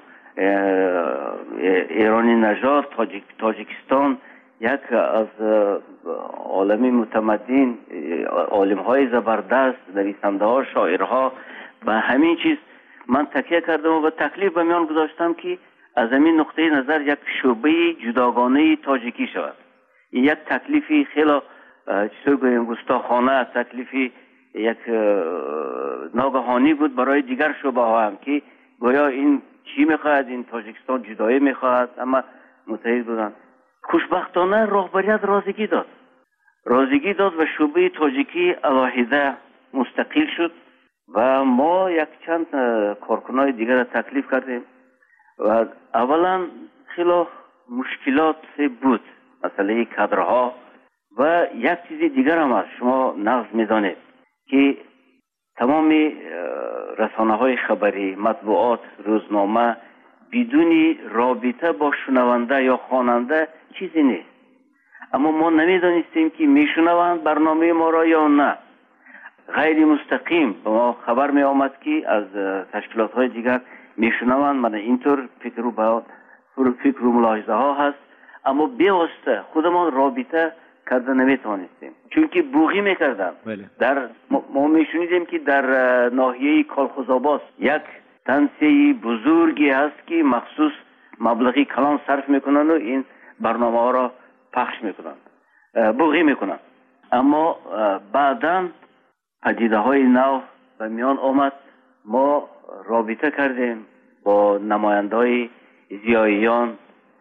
ایرانی نژاد تاجیکستان یک از عالمی متمدن، عالم های زبردست، نویسنده ها، شاعرها. به همین چیز من تکیه کردم و تکلیف به میان گذاشتم که از همین نقطه نظر یک شعبه جداگانه تاجیکی شود. این یک تکلیفی خیلی چطور گویم گستاخانه، تکلیفی یک ناگهانی بود برای دیگر شعبه ها هم که گویا این چی میخواهد، این تاجیکستان جدایی میخواهد، اما متحد بودن. خوشبختانه رهبریت رازیگی داد و شعبه تاجیکی علاهیده مستقل شد و ما یک چند کارکنای دیگر را تکلیف کردیم و اولا خیلی مشکلات بود، مسئله کادرها و یک چیز دیگر هم هست. شما نقض میدانید که تمام رسانه های خبری، مطبوعات، روزنامه بدون رابطه با شنونده یا خواننده چیزی نیست. اما ما نمیدانستیم که میشنوند برنامه ما را یا نه. غیر مستقیم به ما خبر می آمد که از تشکیلات های دیگر میشنوند. من اینطور فکر و ملاحظه ها هست، اما بیواسطه خودمان رابطه کرده نمیتوانستیم، چون که بوغی میکردن. در ما میشنیدیم که در ناحیه کالخوزآباد یک تنسیه بزرگی هست که مخصوص مبلغی کلان صرف میکنن و این برنامه ها را پخش میکنن، بوغی میکنن. اما بعداً پدیده های نو به میان آمد. ما رابطه کردیم با نماینده های زیاییان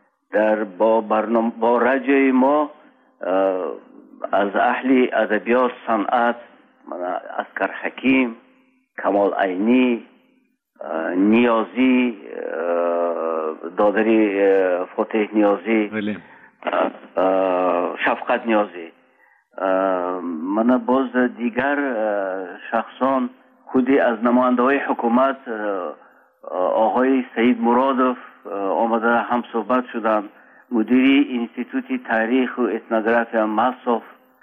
با رادیوی ما از اهل ادبیات، صنعت، اسکر حکیم، کمال عینی، نیازی، دادری فتح نیازی، شفقت نیازی، من باز دیگر شخصان خودی از نماینده های حکومت آقای سید مرادوف آمده هم صحبت شدن، مدیری انستیتوت تاریخ و اتنوگرافی ماسوف،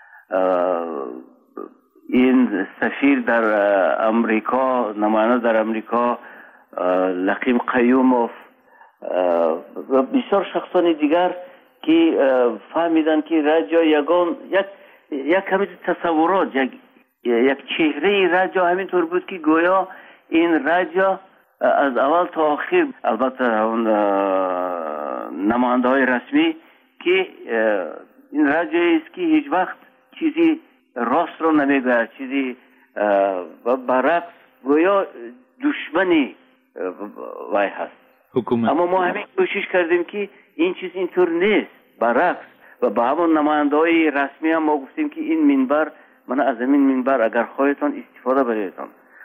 این سفیر در امریکا، نماینده در امریکا لقیم قیوموف و بسیار شخصان دیگر که فهمیدن که رادیو یک همین تصورات، یک چهره رادیو همینطور بود که گویا این رادیو از اول تا آخر، البته اون نماینده های رسمی، که این رادیویی است که هیچ وقت چیزی راست رو نمیگه، چیزی برعکس گویا دشمنی وای هست حکومت. اما ما همین کوشش کردیم که این چیز اینطور نیست، برعکس. و با همون نماینده های رسمی هم ما گفتیم که این منبر، من از این منبر اگر خواهیتان استفاده بریدتان.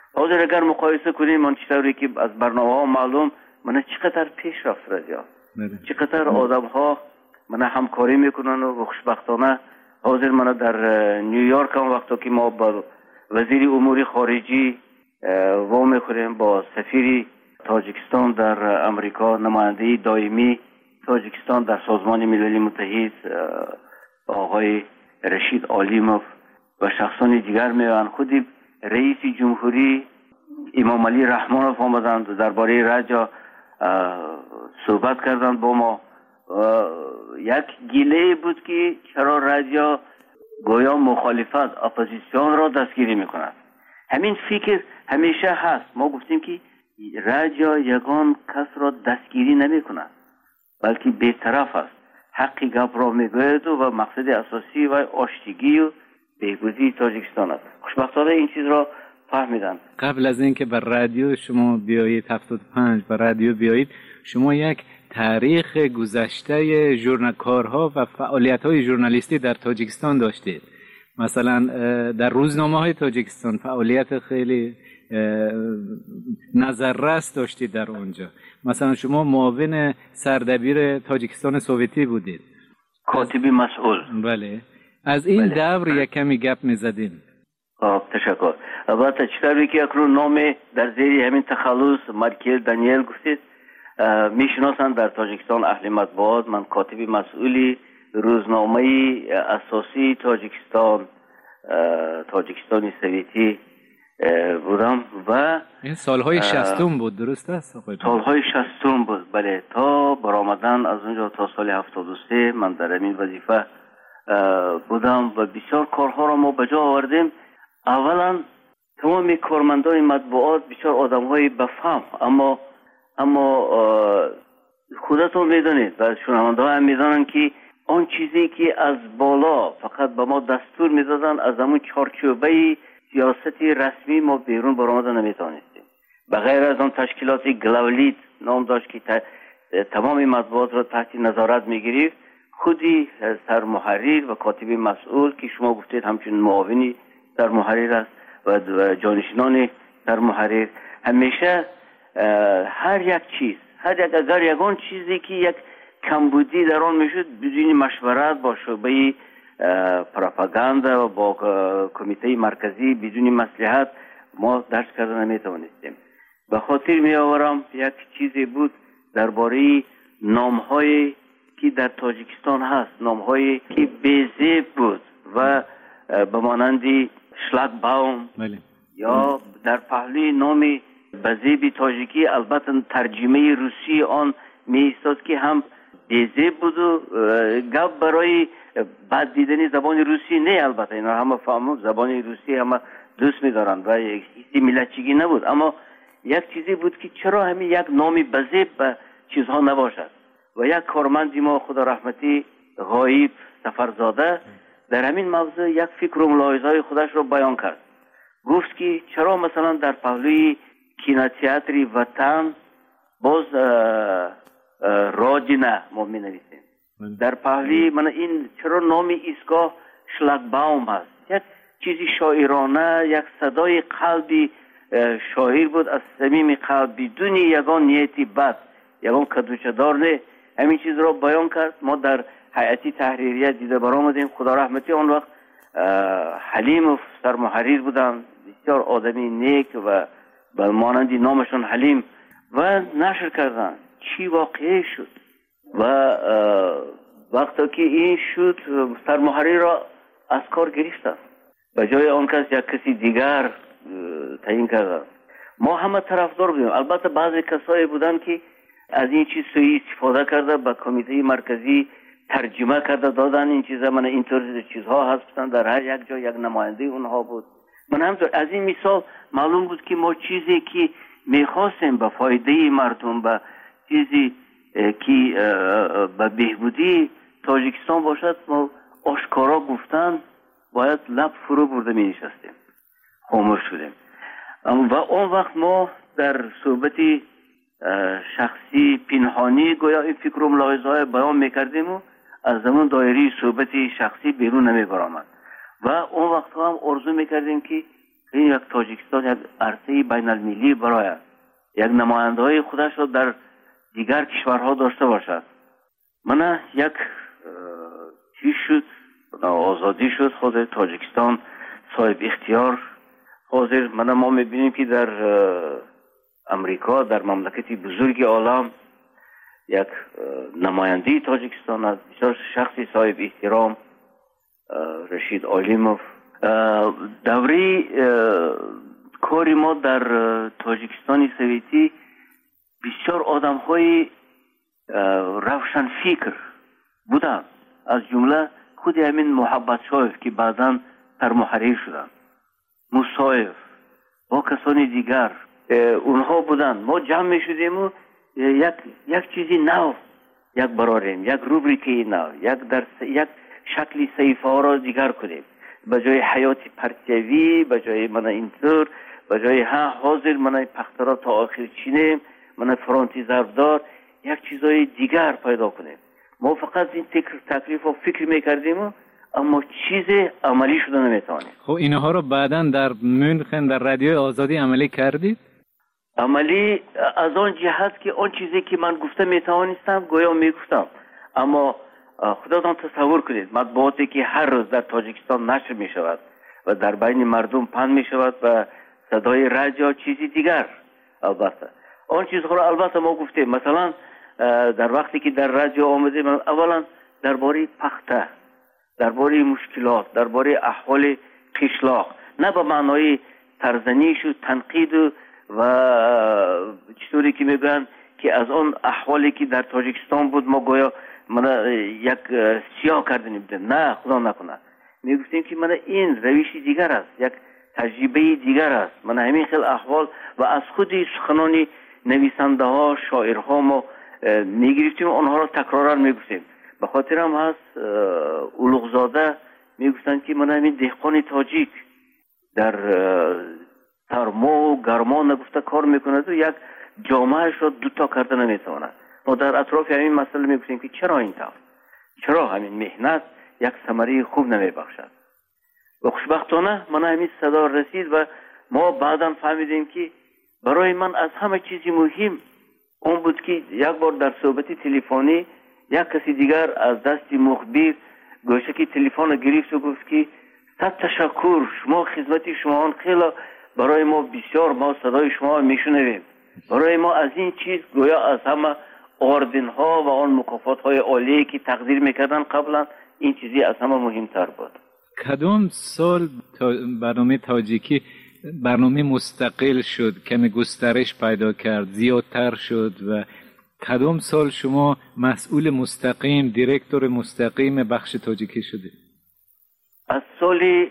حاضر اگر مقایسه کنیم من چطوری که از برنامه ها معلوم من چقدر پیش رفت رادیو، چقدر آدم ها من همکاری میکنن و خوشبختانه حاضر من در نیویورک هم وقتی که ما با وزیر امور خارجی و میکنیم با سفیر تاجیکستان در امریکا، نماینده دائمی تاجیکستان در سازمان ملل متحد آقای رشید عالیموف و شخصان دیگر میان، خودی رئیس جمهوری امام علی رحمانوف آمدند درباره رادیو صحبت کردند با ما. یک گیله بود که چرا رادیو گویا مخالفت اپوزیسیون را دستگیری میکند. همین فکر همیشه هست. ما گفتیم که رادیو یگان کس را دستگیری نمیکند بلکه بی‌طرف است، حقی گپ را میگوید و مقصد اساسی و آشتگی و بهبودی تاجیکستان است. خوشبختانه این چیز را فهمیدن. قبل از اینکه بر رادیو شما بیایید 75 بر رادیو بیایید، شما یک تاریخ گذشته کارها و فعالیت‌های ژورنالیستی در تاجیکستان داشتید. مثلا در روزنامه‌های تاجیکستان فعالیت خیلی نظررس داشتید در اونجا. مثلا شما معاون سردبیر تاجیکستان سوویتی بودید، کاتبی مسئول. بله، از این دور یک کمی گپ می‌زدیم. تشکر. البته چطوری که اکنون نام در زیر همین تخلص مارکل دانیل گفتید میشناسند در تاجیکستان اهل مطبوعات. من کاتبی مسئولی روزنامه اساسی تاجیکستان سوویتی بودم و این سالهای 60 بود، درست است؟ سالهای 60 بود، بله، تا برآمدن از اونجا تا سال 73 من در این وظیفه بودم و بسیار کارها را ما بجا آوردیم. اولا تمام کارمندان مطبوعات بسیار آدم‌های بفهم، اما خودتون میدونید و شنونده ها هم میدونن که آن چیزی که از بالا فقط به ما دستور میدادن از همون چارچوبه سیاستی رسمی ما بیرون برآمده نمیتونستیم. بغیر از آن تشکیلات گلاولیت نام داشت که تمام مطبوعات را تحت نظارت میگیرید، خودی سرمحرر و کاتب مسئول که شما گفتید همچنین معاونی سرمحرر است و جانشینان سرمحرر همیشه هر یک چیز، اگر یگان چیزی که یک کمبودی در آن میشد بدون مشورت با شعبه پروپاگاندا و با کمیته مرکزی بدون مصلحت ما درس کردن نمیتوانستیم. به خاطر می آورم یک چیزی بود درباره نام‌هایی که در تاجیکستان هست، نام‌هایی که بی‌زیب بود و به مانند شلاگباوم یا در پهلوی نام بزیبی تاجیکی البته ترجمه روسی آن می ایستاد که هم بی‌زیب بود و گپ برای بد دیدنی زبان روسی نه. البته اینا همه فهمون زبان روسی همه دوست می‌دارن و هیچ ملتچگی نبود، اما یک چیزی بود که چرا همین یک نام بزیب به چیزها نباشد. و یک کارمندی ما خدا رحمتی غایب سفرزاده در همین موضوع یک فکر و ملاحظه‌های خودش رو بیان کرد. گفت که چرا مثلا در پهلوی کینوتئاتر وطن باز رادینه ما می نویسیم، در پهلوی من این چرا نام ایستگاه شلاگباوم هست. یک چیزی شاعرانه، یک صدای قلبی شاعر بود از صمیم قلب بدون یگان نیتی بد، یگان کدوچه‌دار نه. همین چیز را بیان کرد. ما در هیئت تحریریه دیده برآمدیم. خدا رحمتی آن وقت حلیم سرمحرر بودن، بسیار آدمی نیک و به مانندی نامشون حلیم و نشر کردن چی واقعی شد. و وقتی که این شد سرمحرر را از کار گرفتن، به جای آن کس یک کسی دیگر تعیین کردن. ما همه طرفدار بودیم. البته بعضی کسایی بودن که از این چیز سوی استفاده کرده به کمیته مرکزی ترجمه کرده دادن این چیزا. من اینطور چیزها هستن در هر یک جا یک نماینده اونها بود. من همطور از این مثال معلوم بود که ما چیزی که میخواستیم به فایده مردم، به چیزی که به بهبودی تاجیکستان باشد، ما آشکارا گفتن باید لب فرو برده می نشستیم، خاموش شدیم. و اون وقت ما در صحبت شخصی پنهانی گویا این فکر و ملاحظه‌های بیان میکردیم و از زمان دایره صحبت شخصی بیرون نمی برآمد. و اون وقت هم آرزو میکردیم که این یک تاجیکستان یک عرصه بین المللی برای یک نماینده های خودش را در دیگر کشورها داشته باشد. من یک چیز شد، آزادی شد، خود تاجیکستان صاحب اختیار. حاضر ما میبینیم که در امریکا، در مملکتی بزرگ عالم، یک نماینده تاجیکستان از بسیار شخصی صاحب احترام، رشید آلیموف. دوره کاری ما در تاجیکستان سویتی بسیار آدم های روشن فکر بودن، از جمله خود همین محبت شایف که بعداً سرمحرر شدن، مصایف و کسانی دیگر اونها بودن. ما جمع می شدیم و یک چیزی نو یک براریم، یک روبریکی نو، یک شکلی صحیفه ها را دیگر کنیم. به جای حیات پرتیوی، به جای من اینطور، به جای حاضر من پخترا تا آخر چینیم، من فرانتی ضربدار، یک چیزای دیگر پیدا کنیم. ما فقط این تکلیف و فکر میکردیم اما چیز عملی شده نمیتوانیم. خب اینها رو بعداً در مونخن در رادیوی آزادی عملی کردید؟ عملی از آن جهت که آن چیزی که من گفته میتوانستم گویا میگفتم، اما خودتان تصور کنید مطبوعاتی که هر روز در تاجیکستان نشر میشود و در بین مردم پخش میشود و صدای رادیو چیزی دیگر. البته آن چیزها را البته ما گفتیم، مثلا در وقتی که در رادیو آمدیم اولا درباره پخته، درباره مشکلات، درباره احوال قشلاق، نه به معنای ترزنیش و تنقید و چطوری که میگن که از اون احوالی که در تاجیکستان بود ما گویا من یک سیاه کردنیم. نه خدا نکنه، میگفتیم که من این روشی دیگر است، یک تجربه دیگر است. من همین خیلی احوال و از خود سخنان نویسنده ها، شاعرها ما میگرفتیم، اونها را تکرارا میگفتیم. به خاطر هم هست اولوغزاده میگفتن که من همین دهقان تاجیک در سرما و گرما نگفته کار میکنه و یک جامعهش را دوتا کرده نمیتونه. ما در اطراف همین مسئله میگفتیم که چرا این طور، چرا همین مهنت یک ثمره خوب نمیبخشد. و خوشبختانه من همین صدا رسید و ما بعدا فهمیدیم که برای من از همه چیزی مهم اون بود که یک بار در صحبت تلفنی یک کسی دیگر از دست مخبر گوشه که تلفن گرفت و گفت که صد تشکر، شما خدمت شما خیلی برای ما بسیار، ما صدای شما میشنویم. برای ما از این چیز گویا از همه آردن ها و آن مکافات های عالی که تقدیر میکردن قبلا این چیزی از همه مهمتر بود. کدام سال برنامه تاجیکی برنامه مستقل شد، کمی گسترش پیدا کرد، زیادتر شد و کدام سال شما مسئول مستقیم، دیرکتور مستقیم بخش تاجیکی شده؟ از سال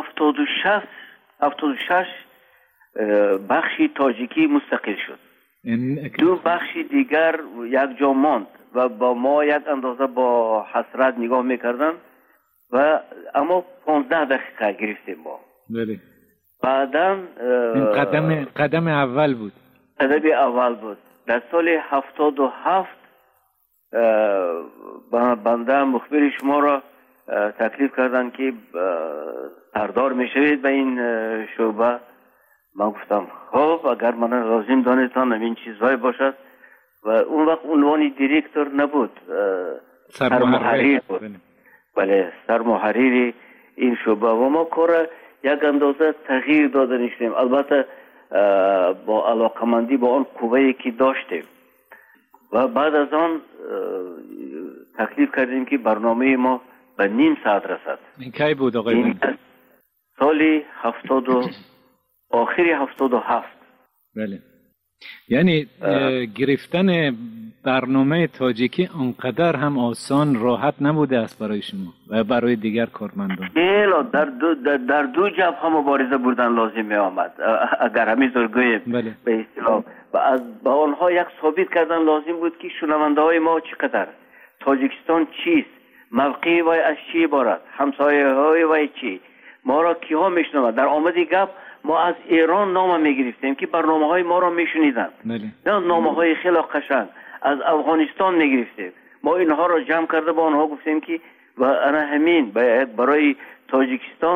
76 بخشی تاجیکی مستقل شد. دو بخش دیگر یک جا ماند و با ما یک اندازه با حسرت نگاه میکردن و اما 15 دقیقه گرفتیم ما. بله. بعداً قدم اول بود. قدم اول بود. در سال 77 بنده مخبر شما را تکلیف کردن که سردار میشوید به این شعبه. من گفتم خب اگر من لازم دانستان این چیزهای باشد و اون وقت عنوان دیرکتور نبود، سرمحرر بود. بله، سرمحرر این شعبه و ما کار یک اندازه تغییر داده شدیم، البته با علاقمندی با آن قوه‌ای که داشتیم و بعد از آن تکلیف کردیم که برنامه ما به نیم ساعت رسد. این کی بود آقای؟ سال آخری 77. بله. یعنی گرفتن برنامه تاجیکی انقدر هم آسان راحت نبوده است برای شما و برای دیگر کارمندان. در دو جبهه مبارزه بردن لازم می آمد اگر همینطور گوییم. بله. به اصطلاح با آنها یک ثابت کردن لازم بود که شنونده های ما چقدر، تاجیکستان چیست، موقعی وای از چی عبارت، همسایه های وای چی، ما را کیها میشنوند. در آمد گپ ما از ایران نام میگرفتیم که برنامه های ما را میشنیدن، نامه های خیلی قشنگ. از افغانستان میگرفتیم، ما اینها را جمع کرده با آنها گفتیم که و انا همین برای تاجیکستان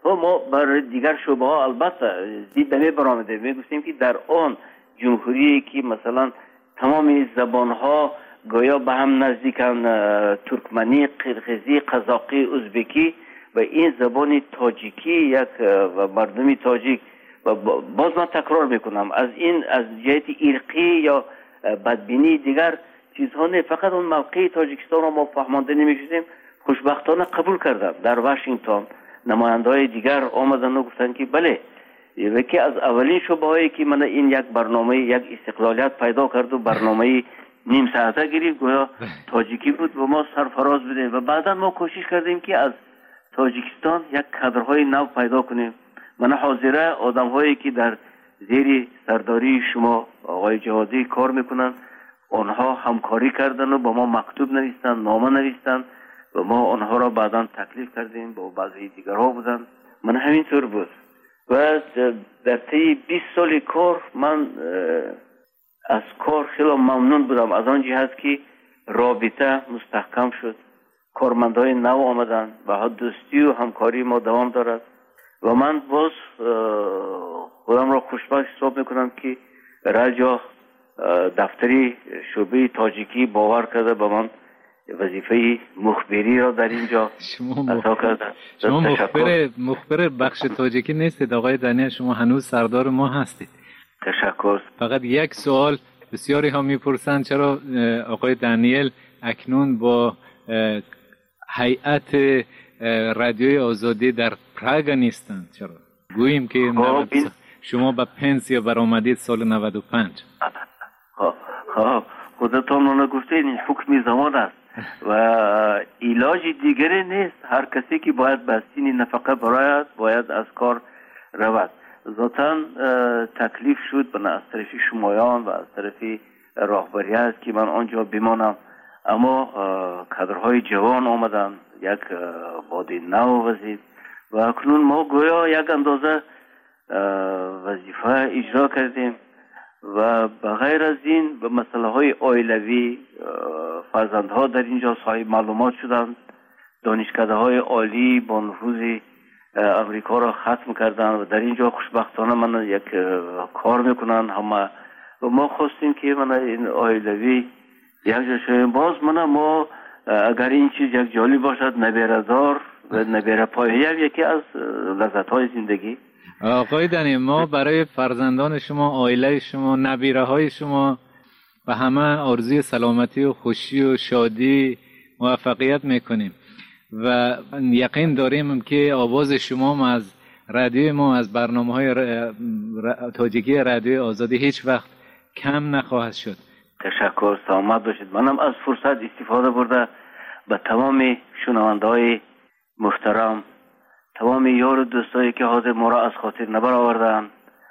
ما برای دیگر شعبه ها البته دید نمی برآمده. می گفتیم که در آن جمهوری که مثلا تمام زبان ها گویا به هم نزدیکن، ترکمنی، قرقیزی، قزاقی، ازبکی و این زبان تاجیکی یک و مردمی تاجیک. و باز من تکرار میکنم از جهت ارقی یا بدبینی دیگر چیزها نه، فقط اون موقع تاجیکستان رو ما فهمانده نمیشیم. خوشبختانه قبول کردم. در واشنگتن نماینده‌های دیگر آمدن و گفتن که بله، یکی از اولین شبه هایی که من این یک برنامه یک استقلالیت پیدا کرد و برنامه نیم ساعته گرفت گویا تاجیکی بود و ما سرفراز بدیم و بعدا ما کوشش کردیم که از تاجیکستان یک کادرهای نو پیدا کنیم. من حاضره آدم هایی که در زیر سرداری شما آقای جوادی کار میکنن، آنها همکاری کردن و با ما مکتوب نوشتن، نامه نوشتن و ما آنها را بعدا تکلیف کردیم. با بعضی دیگرها بودن، من همینطور بود و در طی 20 سال کار من از کار خیلی ممنون بودم، از آن جهت که رابطه مستحکم شد، کارمندای نو آمدن و دوستی و همکاری ما دوام دارد و من باز خودم را خوشبخت حساب میکنم که رجا دفتری شعبه تاجیکی باور کرده به من وظیفه مخبری را در اینجا عطا کرده. شما مخبر بخش تاجیکی نیستید آقای دانیل، شما هنوز سردار ما هستید. تشکر. فقط یک سوال بسیاری ها میپرسند چرا آقای دانیل اکنون با هیئت رادیوی آزادی در پراگ نیستند؟ چرا گوییم که شما به پنسیا برآمدید سال 95. خودتان من گفته این حکم زمان است و علاج دیگری نیست. هر کسی که باید به سین نفقه برآید باید از کار رود. ذاتاً تکلیف شد بنا از طرف شمایان و از طرف راهبریت که من آنجا بمانم، اما کادرهای جوان آمدن، یک باد نو وزید و اکنون ما گویا یک اندازه وظیفه اجرا کردیم و بغیر از این به مسئله های عائلوی فرزندها در اینجا صاحب معلومات شدند، دانشکده های عالی با نفوذ امریکا را ختم کردن و در اینجا خوشبختانه من یک کار میکنن همه و ما خواستیم که من این عائلوی یک جا شویم. باز ما اگر این چیز یک جالب باشد نبیردار و نبیره پایه یکی از لذت های زندگی. آقای دنی، ما برای فرزندان شما، عائله شما، نبیره های شما و همه آرزوی سلامتی و خوشی و شادی موفقیت میکنیم و یقین داریم که آواز شما از رادیوی ما، از برنامه‌های تاجیکی رادیوی آزادی هیچ وقت کم نخواهد شد. تشکر، سلامت باشید. منم از فرصت استفاده برده به تمام شنونده‌های محترم، تمام یار و دوستایی که حاضر ما را از خاطر نبرآوردند،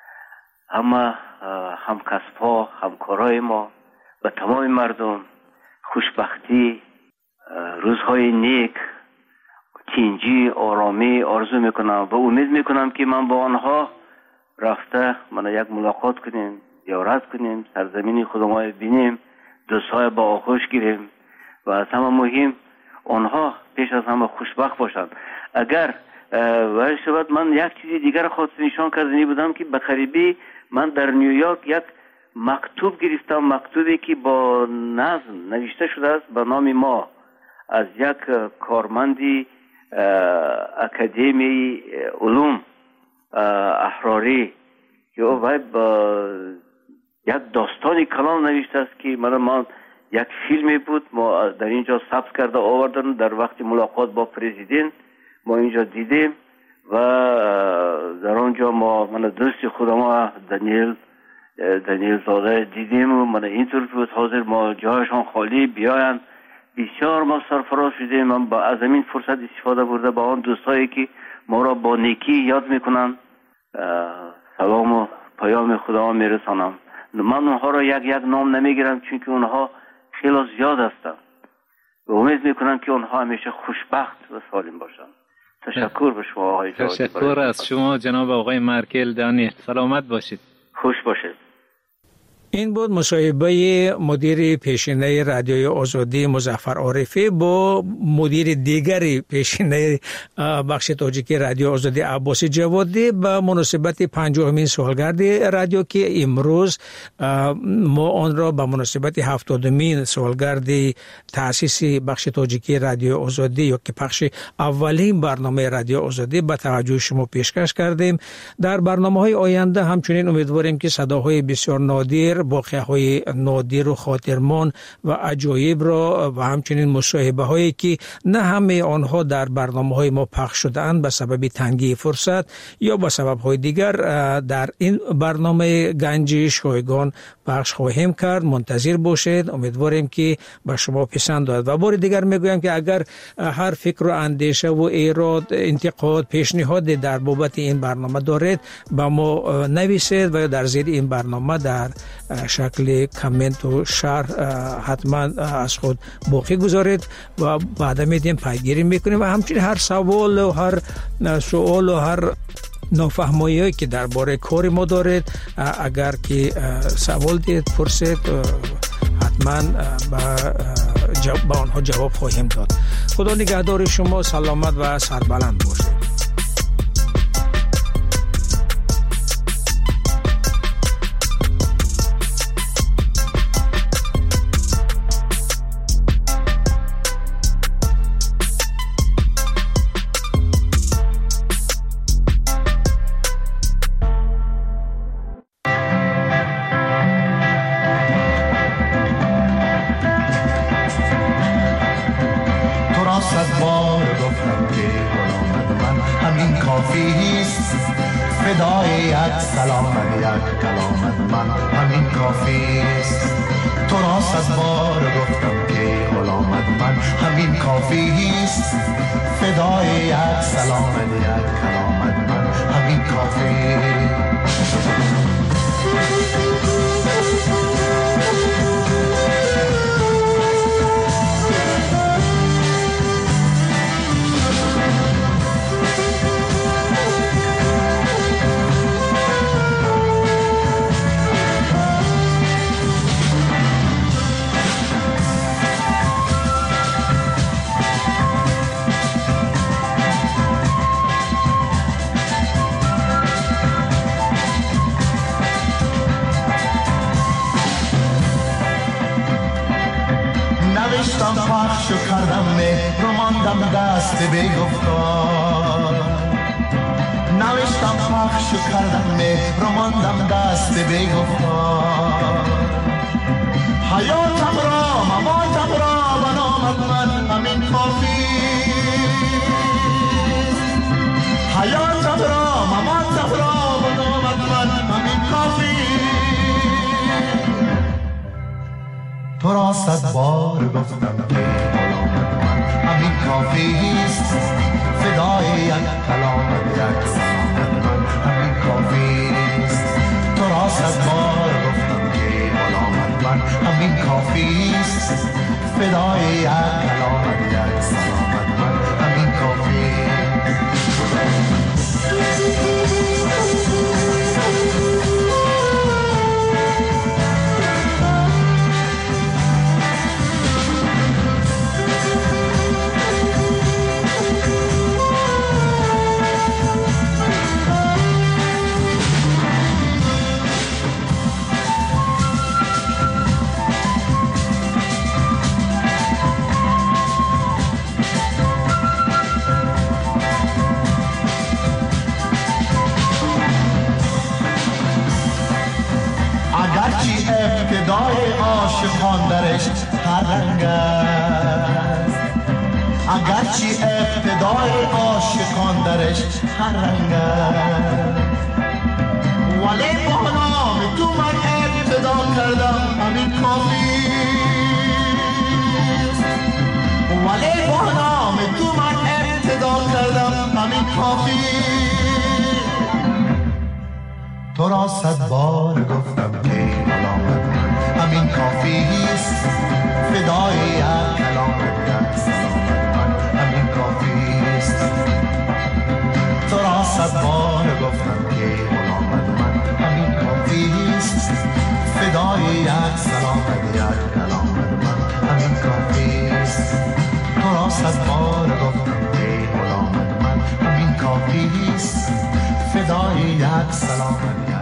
همه همکسب‌ها، همکارای ما و تمام مردم خوشبختی، روزهای نیک، تینجی، آرامی آرزو میکنم و امید میکنم که من با آنها رفته من یک ملاقات کنیم، زیارت کنیم، سرزمین خودمان بینیم، دوستای با آغوش گیریم و از همه مهم آنها پیش از همه خوشبخت باشند. اگر ولی شود من یک چیزی دیگر خواست نشان کردنی بودم که به قریبی من در نیویورک یک مکتوب گرفتم، مکتوبی که با نظم نوشته شده است به نام ما از یک کارمندی اکادمی علوم احراری که او با یک داستانی کلام نوشته است که من یک فیلمی بود ما در اینجا ثبت کرده آوردن. در وقت ملاقات با پرزیدنت ما اینجا دیدیم و در آنجا من دوست خودم دانیل زاده دیدیم و من اینطور بود حاضر ما جایشان خالی بیاین. بسیار ما سرفراز شدیم. من از این فرصت استفاده برده با آن دوستایی که ما را با نیکی یاد میکنن سلام و پیام خدا میرسانم. من اونها را یک نام نمیگیرم چون که اونها خیلی زیاد هستند و امید میکنم که اونها همیشه خوشبخت و سالم باشند. تشکر به شما آقای جوادی. تشکر از شما جناب آقای مارکل دانیل. سلامت باشید. خوش باشید. این بود مصاحبه مدیر پیشینه رادیوی آزادی مظفر عارفی با مدیر دیگری پیشینه بخش تاجیکی رادیو آزادی عباس جوادی به مناسبت 50مین سالگرد رادیو که امروز ما آن را به مناسبت 70مین سالگرد تأسیس بخش تاجیکی رادیو آزادی یا که پخش اولین برنامه رادیو آزادی به توجه شما پیشکش کردیم. در برنامه‌های آینده همچنین امیدواریم که صداهای بسیار نادر، واقعه‌های نادر و خاطرمان و عجایب را و همچنین مصاحبه هایی که نه همه آنها در برنامه‌های ما پخش شده‌اند به سبب تنگی فرصت یا به سبب‌های دیگر در این برنامه گنج شایگان پخش خواهیم کرد. منتظر باشید، امیدواریم که به شما پسند آید. و بار دیگر میگویم که اگر هر فکر و اندیشه و ایراد، انتقاد، پیشنهاد در بابت این برنامه دارید به ما نویسید و در زیر این برنامه در شکل کامنت و شرح حتما از خود باقی گذارید و بعد میدیم پیگیری میکنیم و همچنین هر سوال و هر سوال و هر نافهمایی که درباره کار ما دارید اگر که سوال دید پرسید حتما به آنها جواب خواهیم داد. خدا نگهدار شما، سلامت و سربلند باشید. تو را صد بار گفتم که کلامت من همین کافیست، فدای یک کلامت یک سلامت من همین کافیست. تو را صد بار گفتم که کلامت من همین کافیست، فدای یک کلامت یک سلامت من همین کافیست. ابتدای عاشقان درش هر رنگ است، اگرچه ابتدای عاشقان درش هر رنگ است، ولی با نام تو من ابتدا کردم همین کافیست، ولی با نام تو من ابتدا کردم همین کافیست. تو را صد بار گفتم که کلامت من همین کافیست، فدای یک کلامت یک سلامت من همین کافیست. تو را صد بار گفتم که کلامت من همین کافیست، فدای آمد یک کلام من همین کافیست تو را صد بار گفتم ای غلام من همین کافیست فدای یک سلام